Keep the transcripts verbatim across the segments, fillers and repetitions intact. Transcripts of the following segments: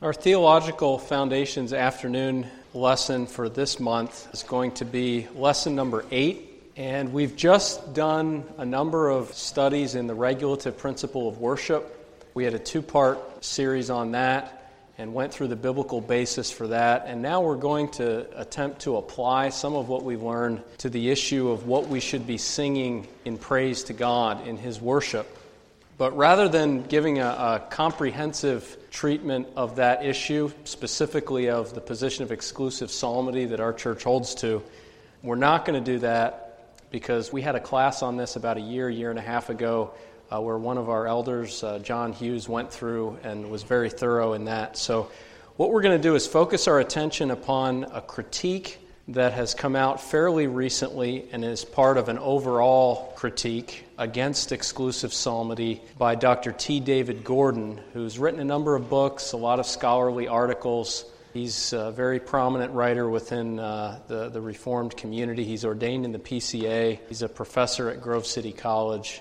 Our Theological Foundations afternoon lesson for this month is going to be lesson number eight, and we've just done a number of studies in the regulative principle of worship. We had a two-part series on that and went through the biblical basis for that, and now we're going to attempt to apply some of what we've learned to the issue of what we should be singing in praise to God in His worship. But rather than giving a, a comprehensive treatment of that issue, specifically of the position of exclusive psalmody that our church holds to, we're not going to do that because we had a class on this about a year, year and a half ago uh, where one of our elders, uh, John Hughes, went through and was very thorough in that. So what we're going to do is focus our attention upon a critique that has come out fairly recently and is part of an overall critique against exclusive psalmody by Doctor T. David Gordon, who's written a number of books, a lot of scholarly articles. He's a very prominent writer within uh, the, the Reformed community. He's ordained in the P C A. He's a professor at Grove City College.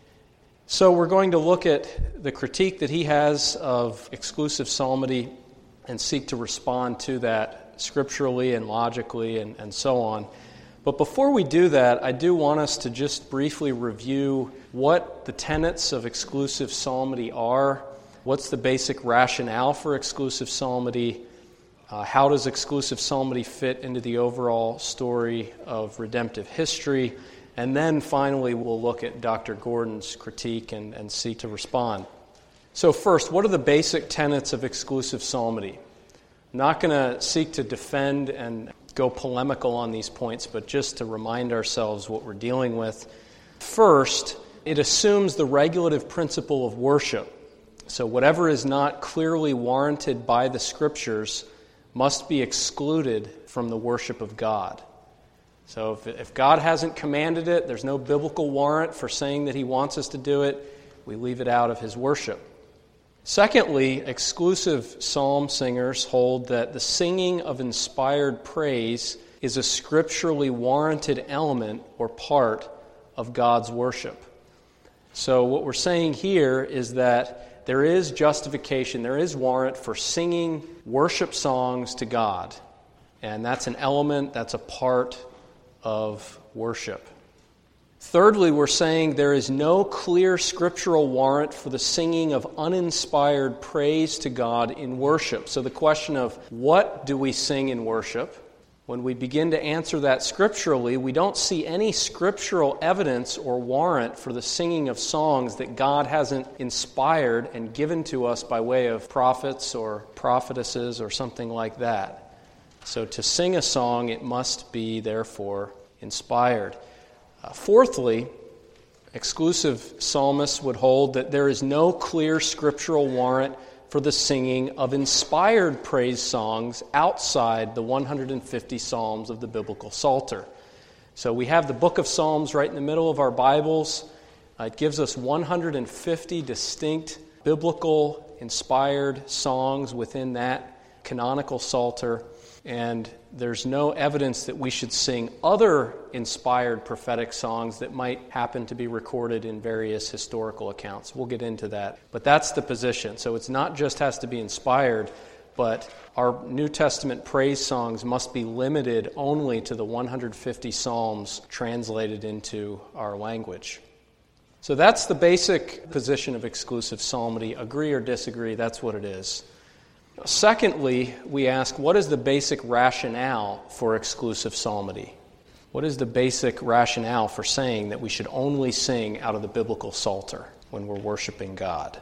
So we're going to look at the critique that he has of exclusive psalmody and seek to respond to that scripturally and logically and, and so on. But before we do that, I do want us to just briefly review what the tenets of exclusive psalmody are, what's the basic rationale for exclusive psalmody, uh, how does exclusive psalmody fit into the overall story of redemptive history, and then finally we'll look at Doctor Gordon's critique and, and seek to respond. So first, what are the basic tenets of exclusive psalmody? Not going to seek to defend and go polemical on these points, but just to remind ourselves what we're dealing with. First, it assumes the regulative principle of worship. So whatever is not clearly warranted by the Scriptures must be excluded from the worship of God. So if, if God hasn't commanded it, there's no biblical warrant for saying that He wants us to do it, we leave it out of His worship. Secondly, exclusive psalm singers hold that the singing of inspired praise is a scripturally warranted element or part of God's worship. So what we're saying here is that there is justification, there is warrant for singing worship songs to God. And that's an element, that's a part of worship. Thirdly, we're saying there is no clear scriptural warrant for the singing of uninspired praise to God in worship. So the question of what do we sing in worship? When we begin to answer that scripturally, we don't see any scriptural evidence or warrant for the singing of songs that God hasn't inspired and given to us by way of prophets or prophetesses or something like that. So to sing a song, it must be, therefore, inspired. Uh, fourthly, exclusive psalmists would hold that there is no clear scriptural warrant for the singing of inspired praise songs outside the one hundred fifty psalms of the biblical Psalter. So we have the book of Psalms right in the middle of our Bibles. Uh, it gives us one hundred fifty distinct biblical inspired songs within that canonical Psalter. And there's no evidence that we should sing other inspired prophetic songs that might happen to be recorded in various historical accounts. We'll get into that. But that's the position. So it's not just has to be inspired, but our New Testament praise songs must be limited only to the one hundred fifty psalms translated into our language. So that's the basic position of exclusive psalmody. Agree or disagree, that's what it is. Secondly, we ask, what is the basic rationale for exclusive psalmody? What is the basic rationale for saying that we should only sing out of the biblical Psalter when we're worshiping God?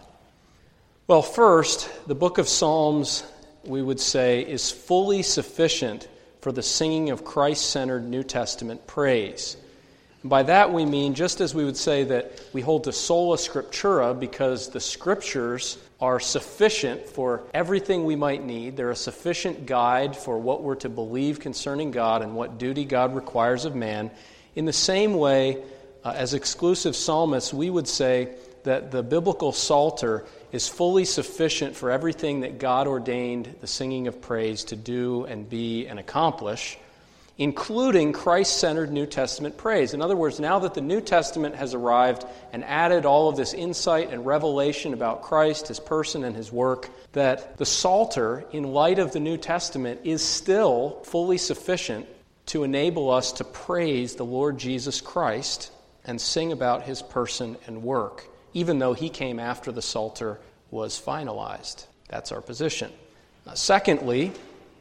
Well, first, the book of Psalms, we would say, is fully sufficient for the singing of Christ-centered New Testament praise. And by that we mean, just as we would say that we hold to sola scriptura because the Scriptures are sufficient for everything we might need. They're a sufficient guide for what we're to believe concerning God and what duty God requires of man. In the same way, uh, as exclusive psalmists, we would say that the biblical Psalter is fully sufficient for everything that God ordained the singing of praise to do and be and accomplish. including Christ-centered New Testament praise. In other words, now that the New Testament has arrived and added all of this insight and revelation about Christ, his person, and his work, that the Psalter, in light of the New Testament, is still fully sufficient to enable us to praise the Lord Jesus Christ and sing about his person and work, even though he came after the Psalter was finalized. That's our position. Uh, secondly,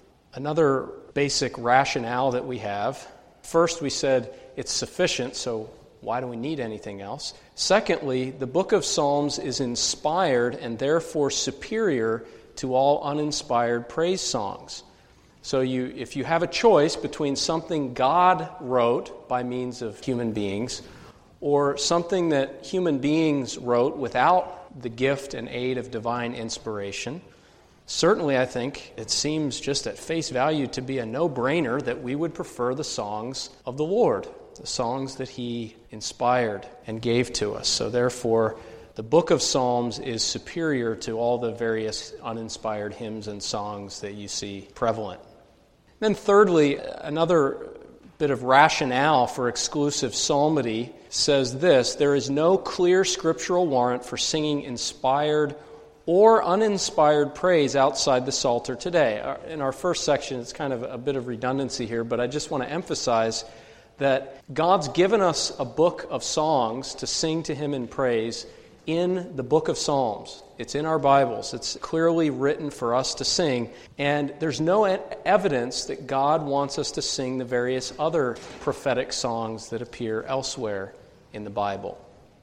another basic rationale that we have. First, we said it's sufficient, so why do we need anything else? Secondly, the book of Psalms is inspired and therefore superior to all uninspired praise songs. So you, if you have a choice between something God wrote by means of human beings or something that human beings wrote without the gift and aid of divine inspiration, certainly, I think it seems just at face value to be a no-brainer that we would prefer the songs of the Lord, the songs that he inspired and gave to us. So therefore, the book of Psalms is superior to all the various uninspired hymns and songs that you see prevalent. Then thirdly, another bit of rationale for exclusive psalmody says this: there is no clear scriptural warrant for singing inspired or uninspired praise outside the Psalter today. In our first section, it's kind of a bit of redundancy here, but I just want to emphasize that God's given us a book of songs to sing to him in praise in the book of Psalms. It's in our Bibles. It's clearly written for us to sing, and there's no evidence that God wants us to sing the various other prophetic songs that appear elsewhere in the Bible.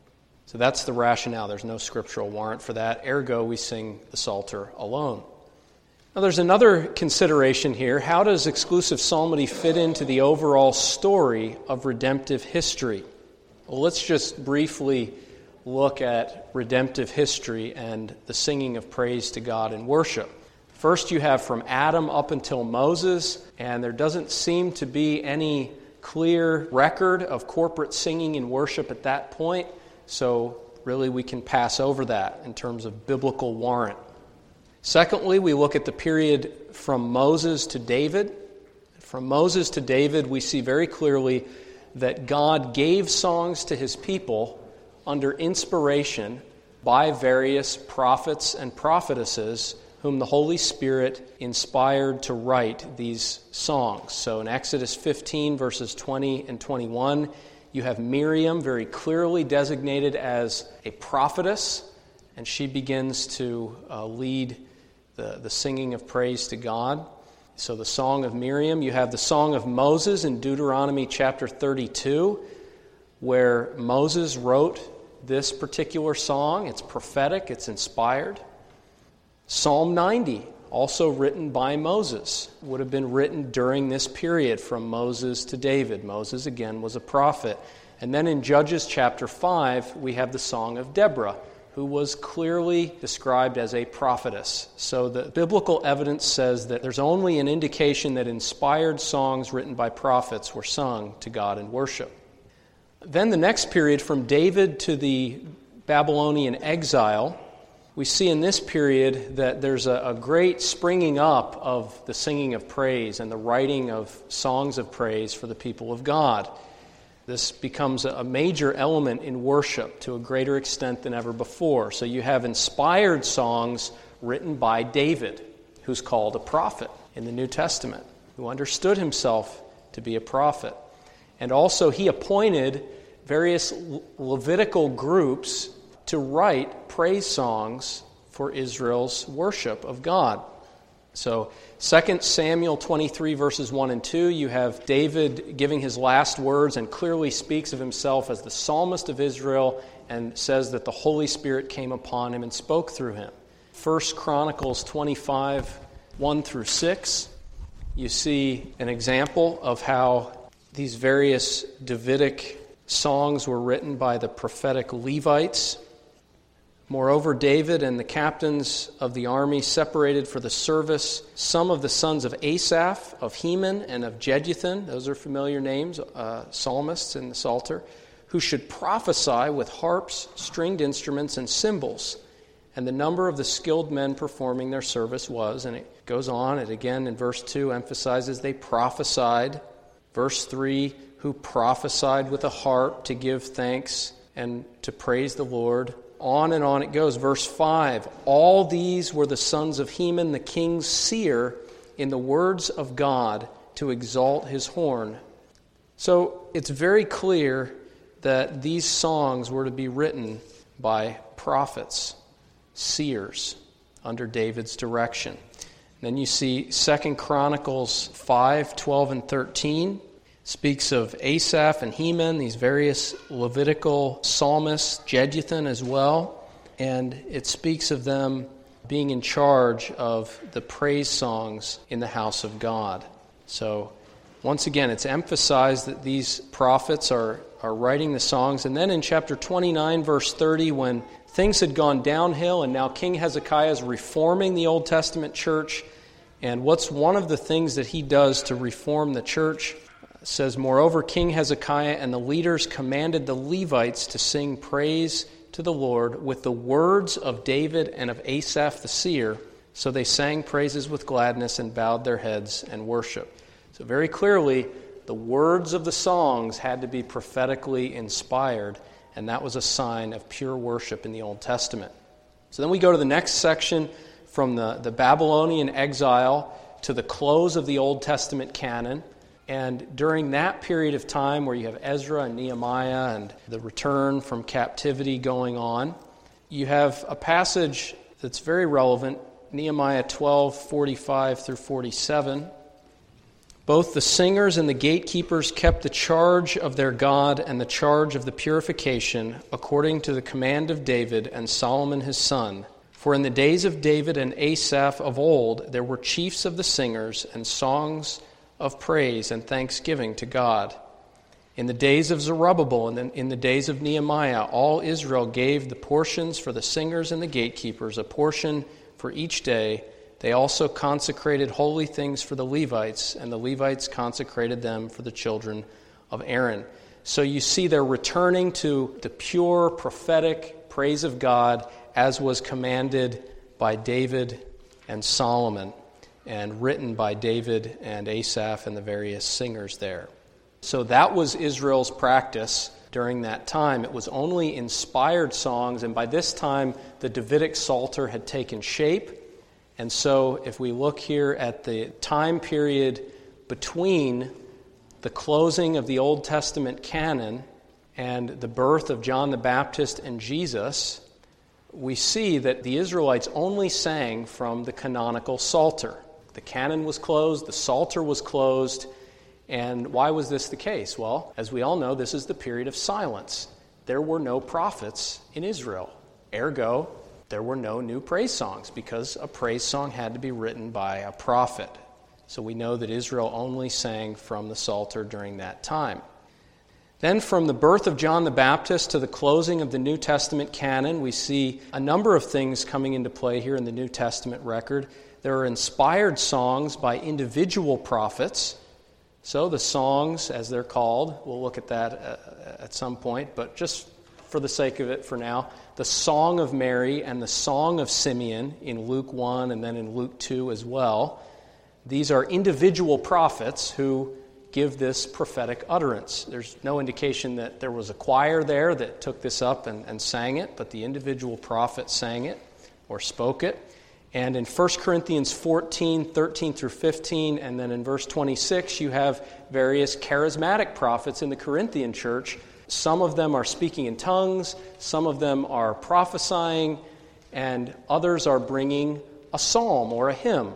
So that's the rationale. There's no scriptural warrant for that. Ergo, we sing the Psalter alone. Now, there's another consideration here. How does exclusive psalmody fit into the overall story of redemptive history? Well, let's just briefly look at redemptive history and the singing of praise to God in worship. First, you have from Adam up until Moses, and there doesn't seem to be any clear record of corporate singing in worship at that point. So really we can pass over that in terms of biblical warrant. Secondly, we look at the period from Moses to David. From Moses to David, we see very clearly that God gave songs to his people under inspiration by various prophets and prophetesses whom the Holy Spirit inspired to write these songs. So in Exodus fifteen, verses twenty and twenty-one, you have Miriam very clearly designated as a prophetess, and she begins to uh, lead the, the singing of praise to God. So the Song of Miriam. You have the Song of Moses in Deuteronomy chapter thirty-two, where Moses wrote this particular song. It's prophetic, it's inspired. Psalm ninety, also written by Moses, would have been written during this period from Moses to David. Moses, again, was a prophet. And then in Judges chapter five, we have the Song of Deborah, who was clearly described as a prophetess. So the biblical evidence says that there's only an indication that inspired songs written by prophets were sung to God in worship. Then the next period, from David to the Babylonian exile, we see in this period that there's a, a great springing up of the singing of praise and the writing of songs of praise for the people of God. This becomes a major element in worship to a greater extent than ever before. So you have inspired songs written by David, who's called a prophet in the New Testament, who understood himself to be a prophet. And also he appointed various Levitical groups to write praise songs for Israel's worship of God. So Second Samuel twenty-three, verses one and two, you have David giving his last words and clearly speaks of himself as the psalmist of Israel and says that the Holy Spirit came upon him and spoke through him. First Chronicles twenty-five, one through six, you see an example of how these various Davidic songs were written by the prophetic Levites. Moreover, David and the captains of the army separated for the service some of the sons of Asaph, of Heman, and of Jeduthun, those are familiar names, uh, psalmists in the Psalter, who should prophesy with harps, stringed instruments, and cymbals. And the number of the skilled men performing their service was, and it goes on, and again in verse two emphasizes they prophesied. Verse three, who prophesied with a harp to give thanks and to praise the Lord. On and on it goes. Verse five, all these were the sons of Heman, the king's seer, in the words of God to exalt his horn. So it's very clear that these songs were to be written by prophets, seers, under David's direction. Then you see Second Chronicles five, twelve, and thirteen. Speaks of Asaph and Heman, these various Levitical psalmists, Jeduthun as well. And it speaks of them being in charge of the praise songs in the house of God. So once again, it's emphasized that these prophets are, are writing the songs. And then in chapter twenty-nine, verse thirty, when things had gone downhill and now King Hezekiah is reforming the Old Testament church, and what's one of the things that he does to reform the church? It says, moreover, King Hezekiah and the leaders commanded the Levites to sing praise to the Lord with the words of David and of Asaph the seer. So they sang praises with gladness and bowed their heads and worshiped. So very clearly, the words of the songs had to be prophetically inspired, and that was a sign of pure worship in the Old Testament. So then we go to the next section, from the, the Babylonian exile to the close of the Old Testament canon. And during that period of time where you have Ezra and Nehemiah and the return from captivity going on, you have a passage that's very relevant, Nehemiah twelve, forty-five through forty-seven. Both the singers and the gatekeepers kept the charge of their God and the charge of the purification according to the command of David and Solomon his son. For in the days of David and Asaph of old there were chiefs of the singers and songs of praise and thanksgiving to God. In the days of Zerubbabel and in the days of Nehemiah, all Israel gave the portions for the singers and the gatekeepers, a portion for each day. They also consecrated holy things for the Levites, and the Levites consecrated them for the children of Aaron. So you see they're returning to the pure prophetic praise of God as was commanded by David and Solomon, and written by David and Asaph and the various singers there. So that was Israel's practice during that time. It was only inspired songs, and by this time the Davidic Psalter had taken shape. And so if we look here at the time period between the closing of the Old Testament canon and the birth of John the Baptist and Jesus, we see that the Israelites only sang from the canonical Psalter. The canon was closed, the Psalter was closed, and why was this the case? Well, as we all know, this is the period of silence. There were no prophets in Israel. Ergo, there were no new praise songs because a praise song had to be written by a prophet. So we know that Israel only sang from the Psalter during that time. Then from the birth of John the Baptist to the closing of the New Testament canon, we see a number of things coming into play here in the New Testament record. There are inspired songs by individual prophets. So the songs, as they're called, we'll look at that at some point, but just for the sake of it for now, the Song of Mary and the Song of Simeon in Luke one and then in Luke two as well. These are individual prophets who give this prophetic utterance. There's no indication that there was a choir there that took this up and, and sang it, but the individual prophet sang it or spoke it. And in First Corinthians fourteen, thirteen through fifteen, and then in verse twenty-six, you have various charismatic prophets in the Corinthian church. Some of them are speaking in tongues, some of them are prophesying, and others are bringing a psalm or a hymn.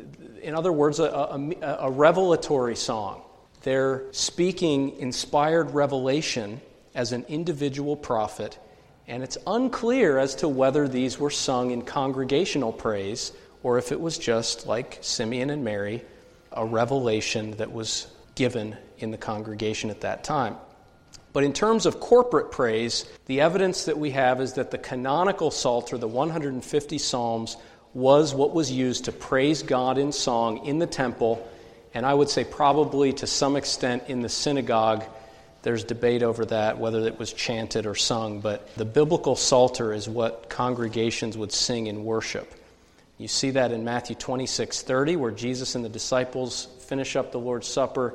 In other words, a, a, a revelatory song. They're speaking inspired revelation as an individual prophet, and it's unclear as to whether these were sung in congregational praise or if it was just like Simeon and Mary, a revelation that was given in the congregation at that time. But in terms of corporate praise, the evidence that we have is that the canonical Psalter, the one hundred fifty Psalms, was what was used to praise God in song in the temple, and I would say probably to some extent in the synagogue. There's debate over that, whether it was chanted or sung, but the biblical Psalter is what congregations would sing in worship. You see that in Matthew twenty-six thirty, where Jesus and the disciples finish up the Lord's Supper,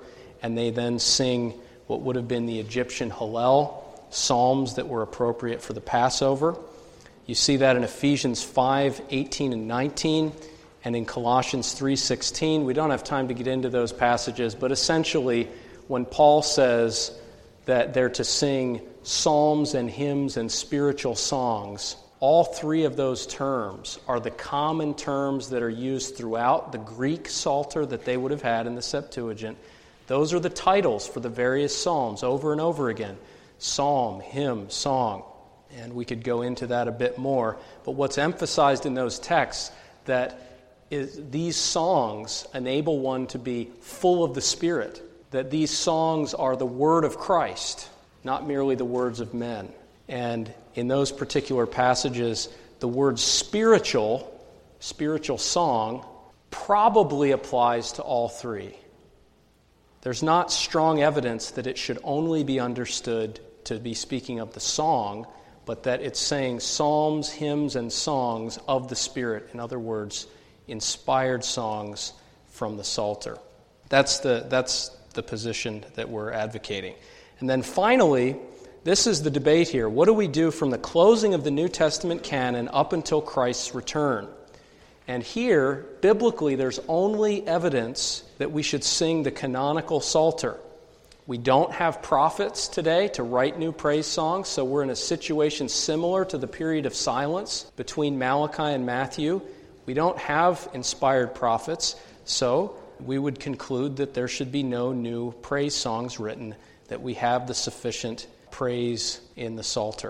and they then sing what would have been the Egyptian Hallel, psalms that were appropriate for the Passover. You see that in Ephesians five, eighteen and nineteen, and in Colossians three, sixteen. We don't have time to get into those passages, but essentially when Paul says that they're to sing psalms and hymns and spiritual songs, all three of those terms are the common terms that are used throughout the Greek Psalter that they would have had in the Septuagint. Those are the titles for the various psalms over and over again. Psalm, hymn, song. And we could go into that a bit more. But what's emphasized in those texts that is these songs enable one to be full of the Spirit, that these songs are the word of Christ, not merely the words of men. And in those particular passages, the word spiritual, spiritual song, probably applies to all three. There's not strong evidence that it should only be understood to be speaking of the song, but that it's saying psalms, hymns, and songs of the Spirit. In other words, inspired songs from the Psalter. That's the, that's the position that we're advocating. And then finally, this is the debate here. What do we do from the closing of the New Testament canon up until Christ's return? And here, biblically, there's only evidence that we should sing the canonical Psalter. We don't have prophets today to write new praise songs, so we're in a situation similar to the period of silence between Malachi and Matthew. We don't have inspired prophets, so we would conclude that there should be no new praise songs written, that we have the sufficient praise in the Psalter.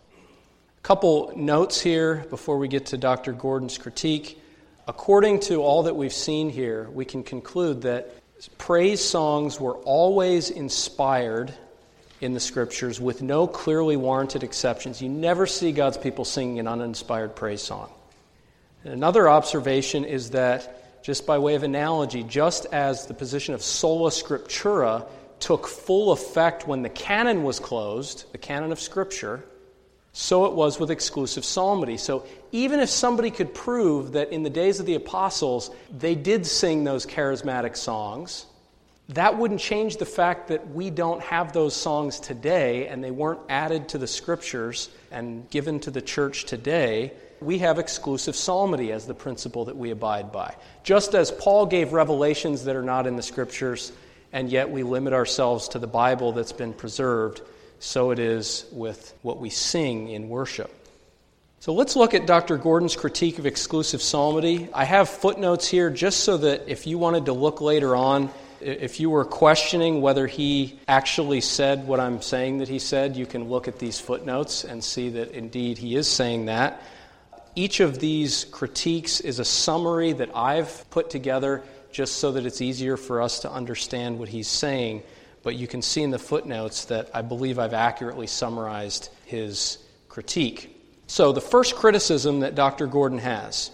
A couple notes here before we get to Doctor Gordon's critique. According to all that we've seen here, we can conclude that praise songs were always inspired in the Scriptures with no clearly warranted exceptions. You never see God's people singing an uninspired praise song. And another observation is that, just by way of analogy, just as the position of sola scriptura took full effect when the canon was closed, the canon of Scripture, so it was with exclusive psalmody. So even if somebody could prove that in the days of the apostles they did sing those charismatic songs, that wouldn't change the fact that we don't have those songs today, and they weren't added to the Scriptures and given to the church today. We have exclusive psalmody as the principle that we abide by. Just as Paul gave revelations that are not in the Scriptures, and yet we limit ourselves to the Bible that's been preserved, so it is with what we sing in worship. So let's look at Doctor Gordon's critique of exclusive psalmody. I have footnotes here just so that if you wanted to look later on, if you were questioning whether he actually said what I'm saying that he said, you can look at these footnotes and see that indeed he is saying that. Each of these critiques is a summary that I've put together just so that it's easier for us to understand what he's saying. But you can see in the footnotes that I believe I've accurately summarized his critique. So the first criticism that Doctor Gordon has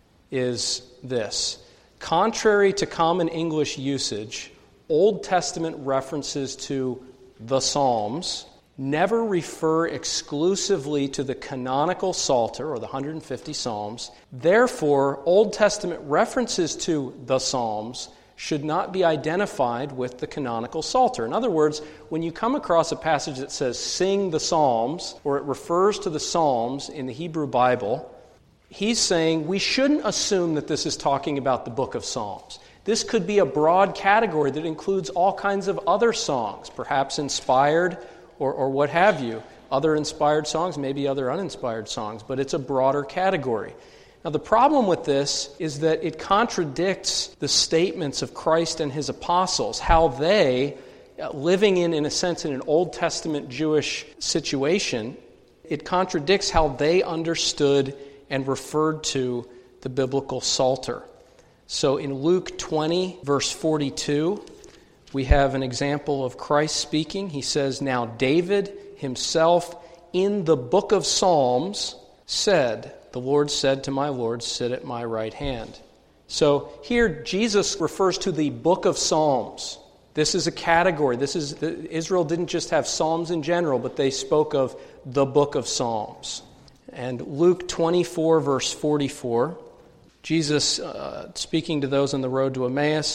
is this. Contrary to common English usage, Old Testament references to the Psalms never refer exclusively to the canonical Psalter, or the one hundred fifty Psalms. Therefore, Old Testament references to the Psalms should not be identified with the canonical Psalter. In other words, when you come across a passage that says, sing the Psalms, or it refers to the Psalms in the Hebrew Bible, he's saying we shouldn't assume that this is talking about the book of Psalms. This could be a broad category that includes all kinds of other songs, perhaps inspired or, or what have you. Other inspired songs, maybe other uninspired songs, but it's a broader category. Now, the problem with this is that it contradicts the statements of Christ and his apostles, how they, living in, in a sense, in an Old Testament Jewish situation, it contradicts how they understood and referred to the biblical Psalter. So in Luke twenty, verse forty-two, we have an example of Christ speaking. He says, "Now David himself in the book of Psalms said, the Lord said to my Lord, sit at my right hand." So here Jesus refers to the book of Psalms. This is a category. This is Israel didn't just have Psalms in general, but they spoke of the book of Psalms. And Luke twenty-four, verse forty-four, Jesus uh, speaking to those on the road to Emmaus,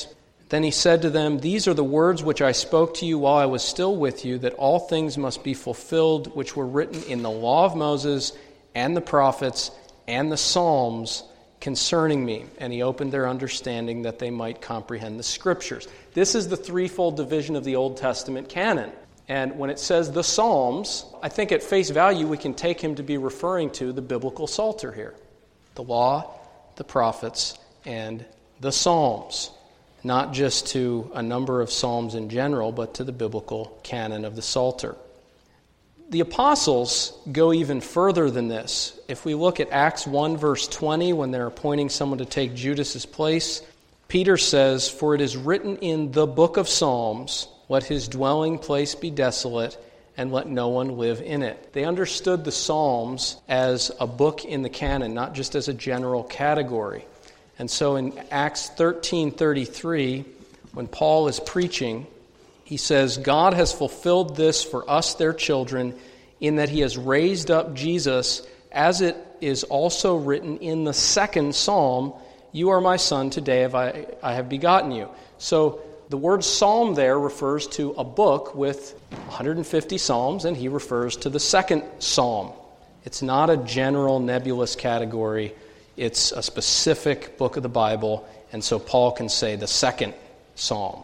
Then he said to them, "These are the words which I spoke to you while I was still with you, that all things must be fulfilled which were written in the law of Moses and the prophets and the Psalms concerning me." And he opened their understanding that they might comprehend the Scriptures. This is the threefold division of the Old Testament canon. And when it says the Psalms, I think at face value we can take him to be referring to the biblical Psalter here. The law, the prophets, and the Psalms. Not just to a number of psalms in general, but to the biblical canon of the Psalter. The apostles go even further than this. If we look at Acts one, verse twenty, when they're appointing someone to take Judas's place, Peter says, "For it is written in the book of Psalms, let his dwelling place be desolate, and let no one live in it." They understood the Psalms as a book in the canon, not just as a general category. And so in Acts thirteen thirty-three, when Paul is preaching, he says, "God has fulfilled this for us, their children, in that he has raised up Jesus, as it is also written in the second psalm, 'You are my son, today have I, I have begotten you.'" So the word psalm there refers to a book with one hundred fifty psalms, and he refers to the second psalm. It's not a general nebulous category. It's a specific book of the Bible, and so Paul can say the second psalm.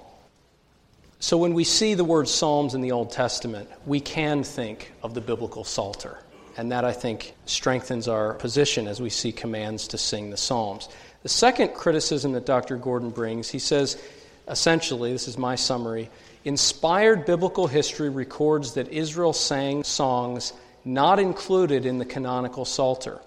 So when we see the word psalms in the Old Testament, we can think of the biblical Psalter, and that, I think, strengthens our position as we see commands to sing the psalms. The second criticism that Doctor Gordon brings, he says, essentially, this is my summary, inspired biblical history records that Israel sang songs not included in the canonical Psalter.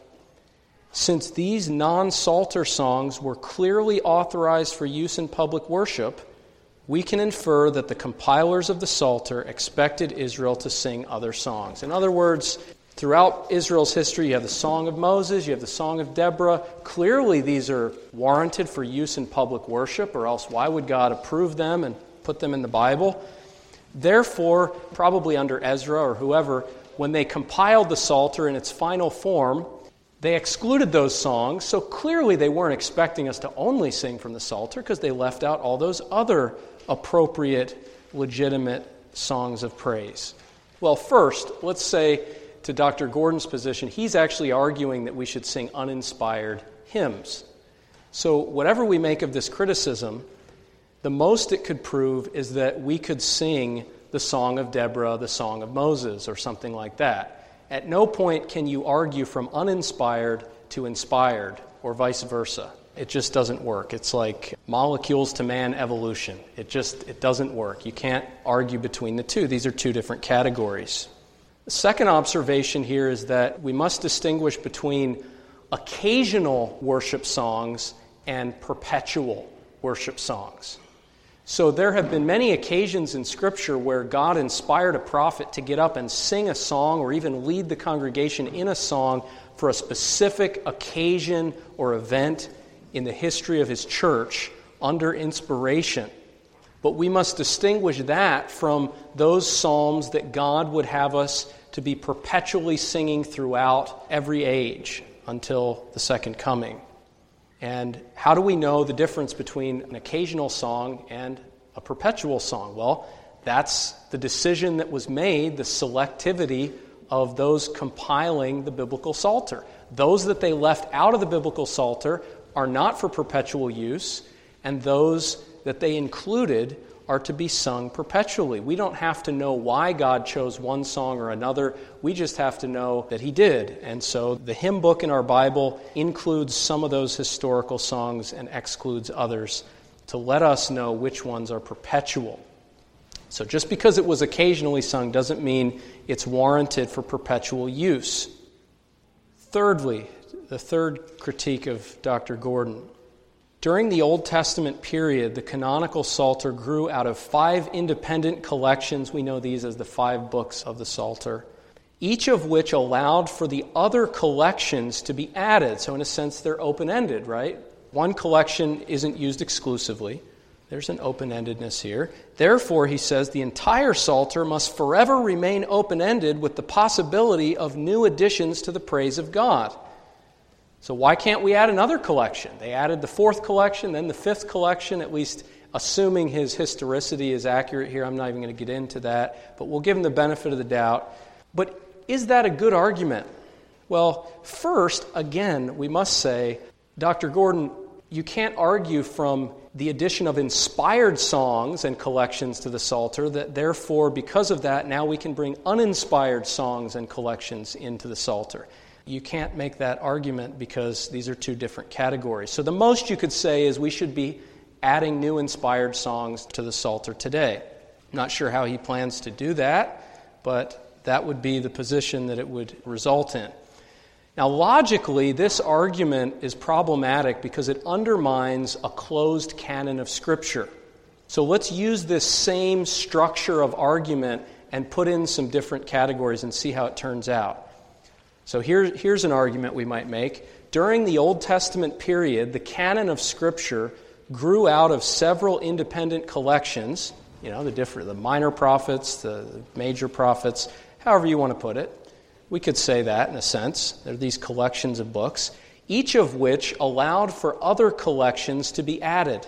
Since these non-Psalter songs were clearly authorized for use in public worship, we can infer that the compilers of the Psalter expected Israel to sing other songs. In other words, throughout Israel's history, you have the Song of Moses, you have the Song of Deborah. Clearly, these are warranted for use in public worship, or else why would God approve them and put them in the Bible? Therefore, probably under Ezra or whoever, when they compiled the Psalter in its final form, they excluded those songs, so clearly they weren't expecting us to only sing from the Psalter because they left out all those other appropriate, legitimate songs of praise. Well, first, let's say to Doctor Gordon's position, he's actually arguing that we should sing uninspired hymns. So whatever we make of this criticism, the most it could prove is that we could sing the Song of Deborah, the Song of Moses, or something like that. At no point can you argue from uninspired to inspired, or vice versa. It just doesn't work. It's like molecules to man evolution. It just it doesn't work. You can't argue between the two. These are two different categories. The second observation here is that we must distinguish between occasional worship songs and perpetual worship songs. So there have been many occasions in Scripture where God inspired a prophet to get up and sing a song or even lead the congregation in a song for a specific occasion or event in the history of His church under inspiration. But we must distinguish that from those psalms that God would have us to be perpetually singing throughout every age until the second coming. And how do we know the difference between an occasional song and a perpetual song? Well, that's the decision that was made, the selectivity of those compiling the biblical Psalter. Those that they left out of the biblical Psalter are not for perpetual use, and those that they included are to be sung perpetually. We don't have to know why God chose one song or another. We just have to know that He did. And so the hymn book in our Bible includes some of those historical songs and excludes others to let us know which ones are perpetual. So just because it was occasionally sung doesn't mean it's warranted for perpetual use. Thirdly, the third critique of Doctor Gordon. During the Old Testament period, the canonical Psalter grew out of five independent collections. We know these as the five books of the Psalter, each of which allowed for the other collections to be added. So in a sense, they're open-ended, right? One collection isn't used exclusively. There's an open-endedness here. Therefore, he says, the entire Psalter must forever remain open-ended with the possibility of new additions to the praise of God. So why can't we add another collection? They added the fourth collection, then the fifth collection, at least assuming his historicity is accurate here. I'm not even going to get into that, but we'll give him the benefit of the doubt. But is that a good argument? Well, first, again, we must say, Doctor Gordon, you can't argue from the addition of inspired songs and collections to the Psalter that therefore, because of that, now we can bring uninspired songs and collections into the Psalter. You can't make that argument because these are two different categories. So the most you could say is we should be adding new inspired songs to the Psalter today. Not sure how he plans to do that, but that would be the position that it would result in. Now, logically, this argument is problematic because it undermines a closed canon of Scripture. So let's use this same structure of argument and put in some different categories and see how it turns out. So here, here's an argument we might make. During the Old Testament period, the canon of Scripture grew out of several independent collections, you know, the different, the minor prophets, the major prophets, however you want to put it. We could say that in a sense. There are these collections of books, each of which allowed for other collections to be added.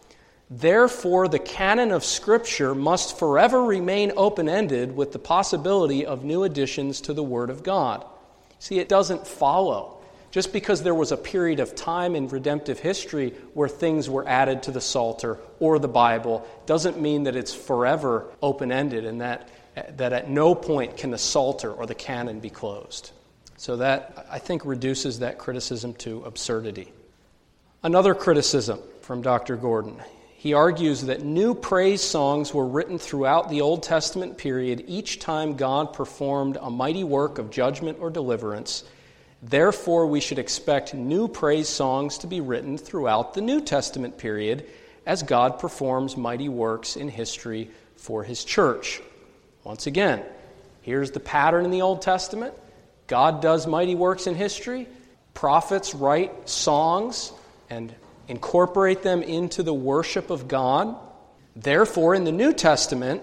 Therefore, the canon of Scripture must forever remain open-ended with the possibility of new additions to the Word of God. See, it doesn't follow. Just because there was a period of time in redemptive history where things were added to the Psalter or the Bible doesn't mean that it's forever open-ended and that that at no point can the Psalter or the canon be closed. So that, I think, reduces that criticism to absurdity. Another criticism from Doctor Gordon. He argues that new praise songs were written throughout the Old Testament period each time God performed a mighty work of judgment or deliverance. Therefore, we should expect new praise songs to be written throughout the New Testament period as God performs mighty works in history for His church. Once again, here's the pattern in the Old Testament. God does mighty works in history. Prophets write songs and incorporate them into the worship of God. Therefore, in the New Testament,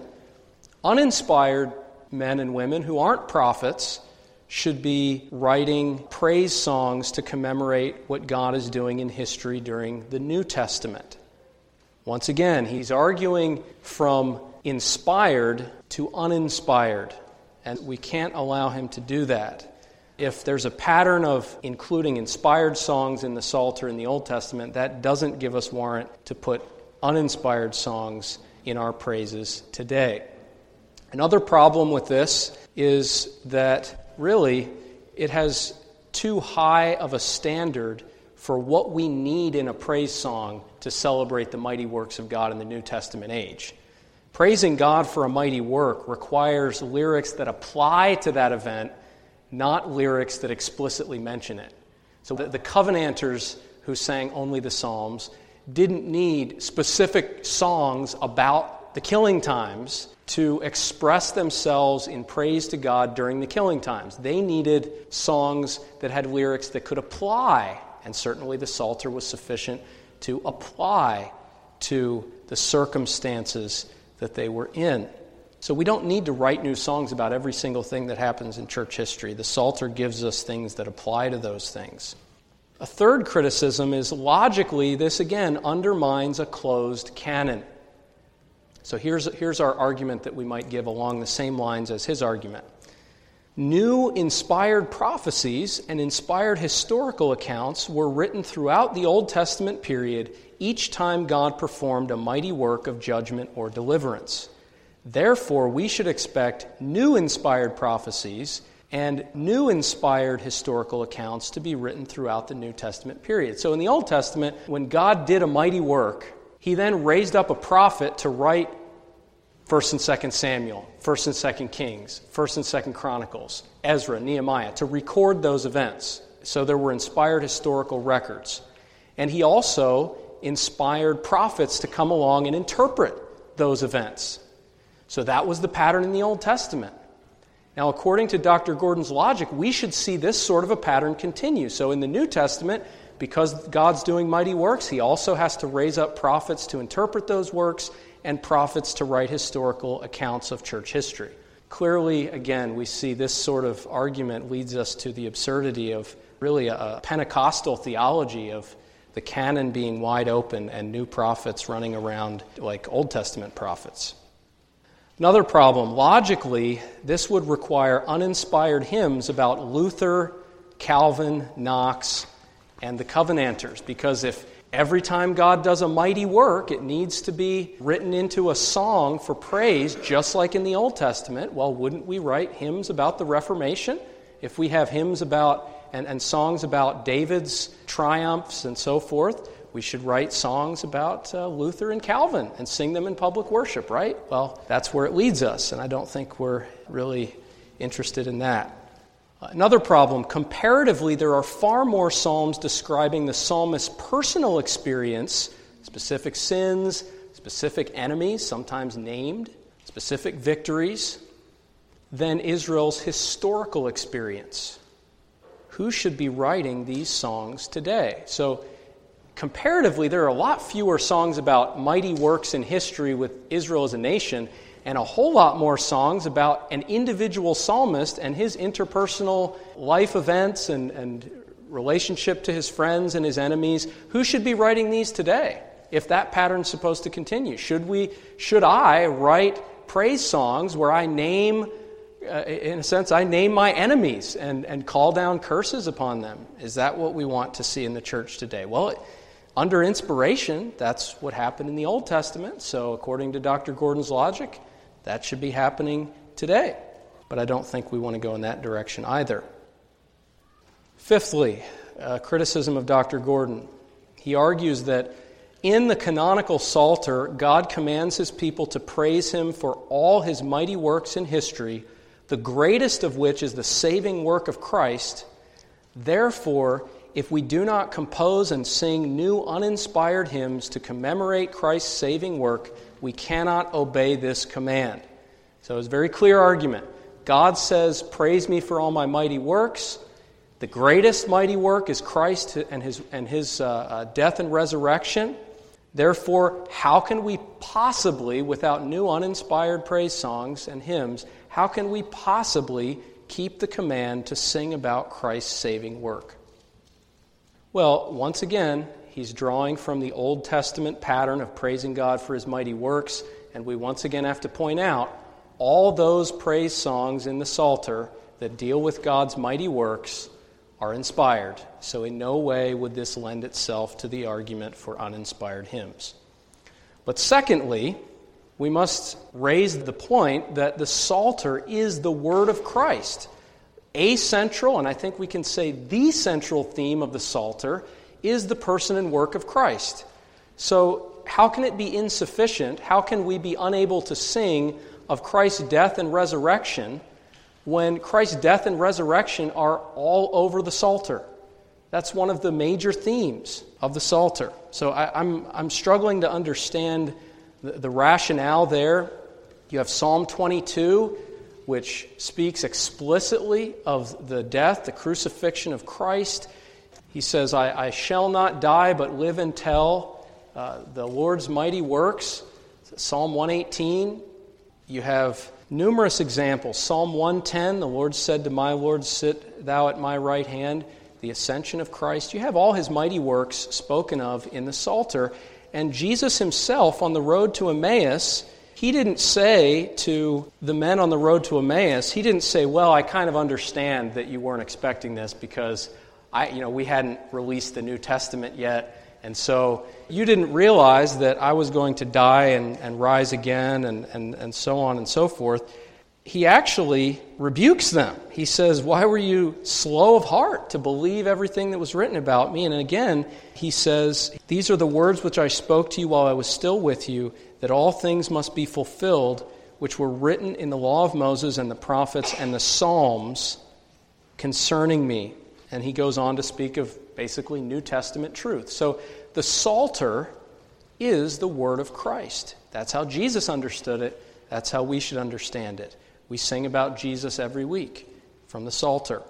uninspired men and women who aren't prophets should be writing praise songs to commemorate what God is doing in history during the New Testament. Once again, he's arguing from inspired to uninspired, and we can't allow him to do that. If there's a pattern of including inspired songs in the Psalter in the Old Testament, that doesn't give us warrant to put uninspired songs in our praises today. Another problem with this is that really it has too high of a standard for what we need in a praise song to celebrate the mighty works of God in the New Testament age. Praising God for a mighty work requires lyrics that apply to that event, not lyrics that explicitly mention it. So the, the Covenanters who sang only the Psalms didn't need specific songs about the killing times to express themselves in praise to God during the killing times. They needed songs that had lyrics that could apply, and certainly the Psalter was sufficient to apply to the circumstances that they were in. So we don't need to write new songs about every single thing that happens in church history. The Psalter gives us things that apply to those things. A third criticism is logically, this again undermines a closed canon. So here's, here's our argument that we might give along the same lines as his argument. New inspired prophecies and inspired historical accounts were written throughout the Old Testament period each time God performed a mighty work of judgment or deliverance. Therefore, we should expect new inspired prophecies and new inspired historical accounts to be written throughout the New Testament period. So in the Old Testament, when God did a mighty work, He then raised up a prophet to write First and Second Samuel, First and Second Kings, First and Second Chronicles, Ezra, Nehemiah, to record those events. So there were inspired historical records. And He also inspired prophets to come along and interpret those events. So that was the pattern in the Old Testament. Now, according to Doctor Gordon's logic, we should see this sort of a pattern continue. So in the New Testament, because God's doing mighty works, He also has to raise up prophets to interpret those works and prophets to write historical accounts of church history. Clearly, again, we see this sort of argument leads us to the absurdity of, really a Pentecostal theology of the canon being wide open and new prophets running around like Old Testament prophets. Another problem, logically, this would require uninspired hymns about Luther, Calvin, Knox, and the Covenanters, because if every time God does a mighty work, it needs to be written into a song for praise, just like in the Old Testament, well, wouldn't we write hymns about the Reformation? If we have hymns about and, and songs about David's triumphs and so forth, we should write songs about uh, Luther and Calvin and sing them in public worship, right? Well, that's where it leads us, and I don't think we're really interested in that. Another problem, comparatively, there are far more psalms describing the psalmist's personal experience, specific sins, specific enemies, sometimes named, specific victories, than Israel's historical experience. Who should be writing these songs today? So, comparatively, there are a lot fewer songs about mighty works in history with Israel as a nation, and a whole lot more songs about an individual psalmist and his interpersonal life events and, and relationship to his friends and his enemies. Who should be writing these today if that pattern's supposed to continue? Should we, should I write praise songs where I name, uh, in a sense, I name my enemies and, and call down curses upon them? Is that what we want to see in the church today? Well, it, under inspiration, that's what happened in the Old Testament. So according to Doctor Gordon's logic, that should be happening today. But I don't think we want to go in that direction either. Fifthly, a criticism of Doctor Gordon. He argues that in the canonical Psalter, God commands his people to praise him for all his mighty works in history, the greatest of which is the saving work of Christ. Therefore, if we do not compose and sing new uninspired hymns to commemorate Christ's saving work, we cannot obey this command. So it's a very clear argument. God says, praise me for all my mighty works. The greatest mighty work is Christ and his, and his uh, uh, death and resurrection. Therefore, how can we possibly, without new uninspired praise songs and hymns, how can we possibly keep the command to sing about Christ's saving work? Well, once again, he's drawing from the Old Testament pattern of praising God for his mighty works, and we once again have to point out all those praise songs in the Psalter that deal with God's mighty works are inspired. So in no way would this lend itself to the argument for uninspired hymns. But secondly, we must raise the point that the Psalter is the Word of Christ. A central, and I think we can say the central theme of the Psalter is the person and work of Christ. So how can it be insufficient? How can we be unable to sing of Christ's death and resurrection when Christ's death and resurrection are all over the Psalter? That's one of the major themes of the Psalter. So I, I'm, I'm struggling to understand the, the rationale there. You have Psalm twenty-two, which speaks explicitly of the death, the crucifixion of Christ. He says, I, I shall not die, but live and tell uh, the Lord's mighty works. Psalm one eighteen, you have numerous examples. Psalm one ten, the Lord said to my Lord, sit thou at my right hand. The ascension of Christ. You have all his mighty works spoken of in the Psalter. And Jesus himself on the road to Emmaus, he didn't say to the men on the road to Emmaus, he didn't say, well, I kind of understand that you weren't expecting this because I, you know, we hadn't released the New Testament yet. And so you didn't realize that I was going to die and, and rise again and, and, and so on and so forth. He actually rebukes them. He says, why were you slow of heart to believe everything that was written about me? And again, he says, these are the words which I spoke to you while I was still with you, that all things must be fulfilled, which were written in the law of Moses and the prophets and the Psalms concerning me. And he goes on to speak of basically New Testament truth. So the Psalter is the word of Christ. That's how Jesus understood it. That's how we should understand it. We sing about Jesus every week from the Psalter.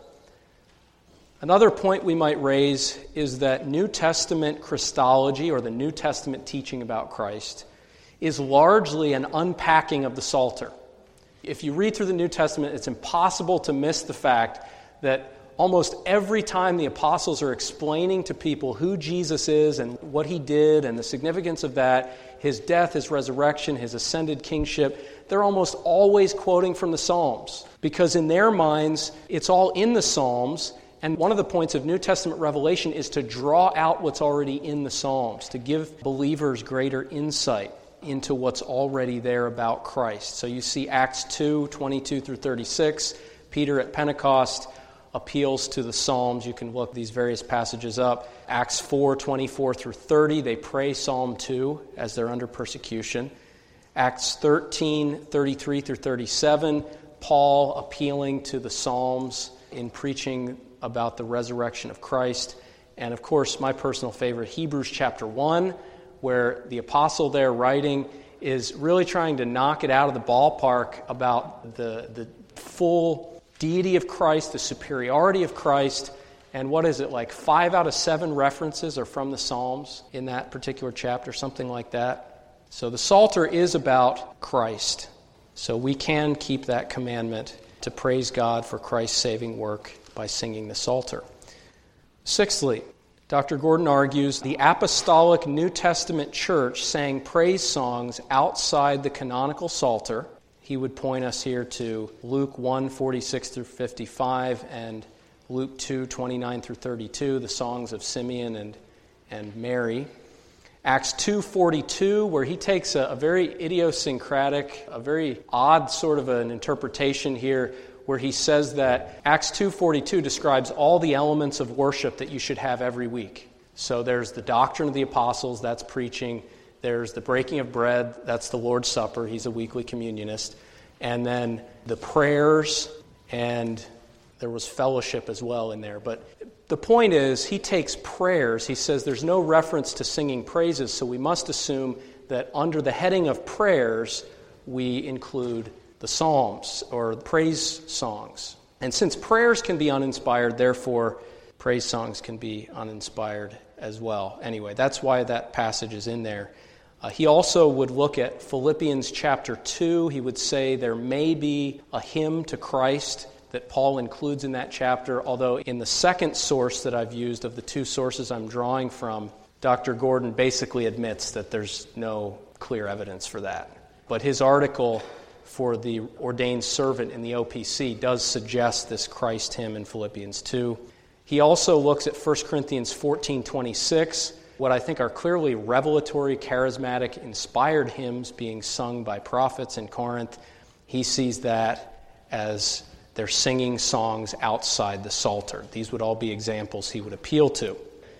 Another point we might raise is that New Testament Christology, or the New Testament teaching about Christ, is largely an unpacking of the Psalter. If you read through the New Testament, it's impossible to miss the fact that almost every time the apostles are explaining to people who Jesus is and what he did and the significance of that, his death, his resurrection, his ascended kingship, they're almost always quoting from the Psalms. Because in their minds, it's all in the Psalms. And one of the points of New Testament revelation is to draw out what's already in the Psalms, to give believers greater insight into what's already there about Christ. So you see Acts two, twenty-two through thirty-six, Peter at Pentecost appeals to the Psalms. You can look these various passages up. Acts four, twenty-four through thirty, they pray Psalm two as they're under persecution. Acts thirteen, thirty-three through thirty-seven, Paul appealing to the Psalms in preaching about the resurrection of Christ. And of course, my personal favorite, Hebrews chapter one, where the apostle there writing is really trying to knock it out of the ballpark about the, the full deity of Christ, the superiority of Christ. And what is it, like five out of seven references are from the Psalms in that particular chapter, something like that. So the Psalter is about Christ. So we can keep that commandment to praise God for Christ's saving work by singing the Psalter. Sixthly, Doctor Gordon argues the apostolic New Testament church sang praise songs outside the canonical Psalter. He would point us here to Luke one, forty-six through fifty-five and Luke two, twenty-nine through thirty-two, the songs of Simeon and, and Mary. Acts two forty-two, where he takes a, a very idiosyncratic, a very odd sort of an interpretation here, where he says that Acts two forty-two describes all the elements of worship that you should have every week. So there's the doctrine of the apostles, that's preaching. There's the breaking of bread, that's the Lord's Supper. He's a weekly communionist. And then the prayers, and there was fellowship as well in there. But the point is, he takes prayers. He says there's no reference to singing praises, so we must assume that under the heading of prayers, we include the Psalms or praise songs. And since prayers can be uninspired, therefore praise songs can be uninspired as well. Anyway, that's why that passage is in there. Uh, he also would look at Philippians chapter two. He would say there may be a hymn to Christ that Paul includes in that chapter, although in the second source that I've used of the two sources I'm drawing from, Doctor Gordon basically admits that there's no clear evidence for that. But his article for the ordained servant in the O P C does suggest this Christ hymn in Philippians two. He also looks at First Corinthians fourteen twenty-six, what I think are clearly revelatory, charismatic, inspired hymns being sung by prophets in Corinth. He sees that as they're singing songs outside the Psalter. These would all be examples he would appeal to.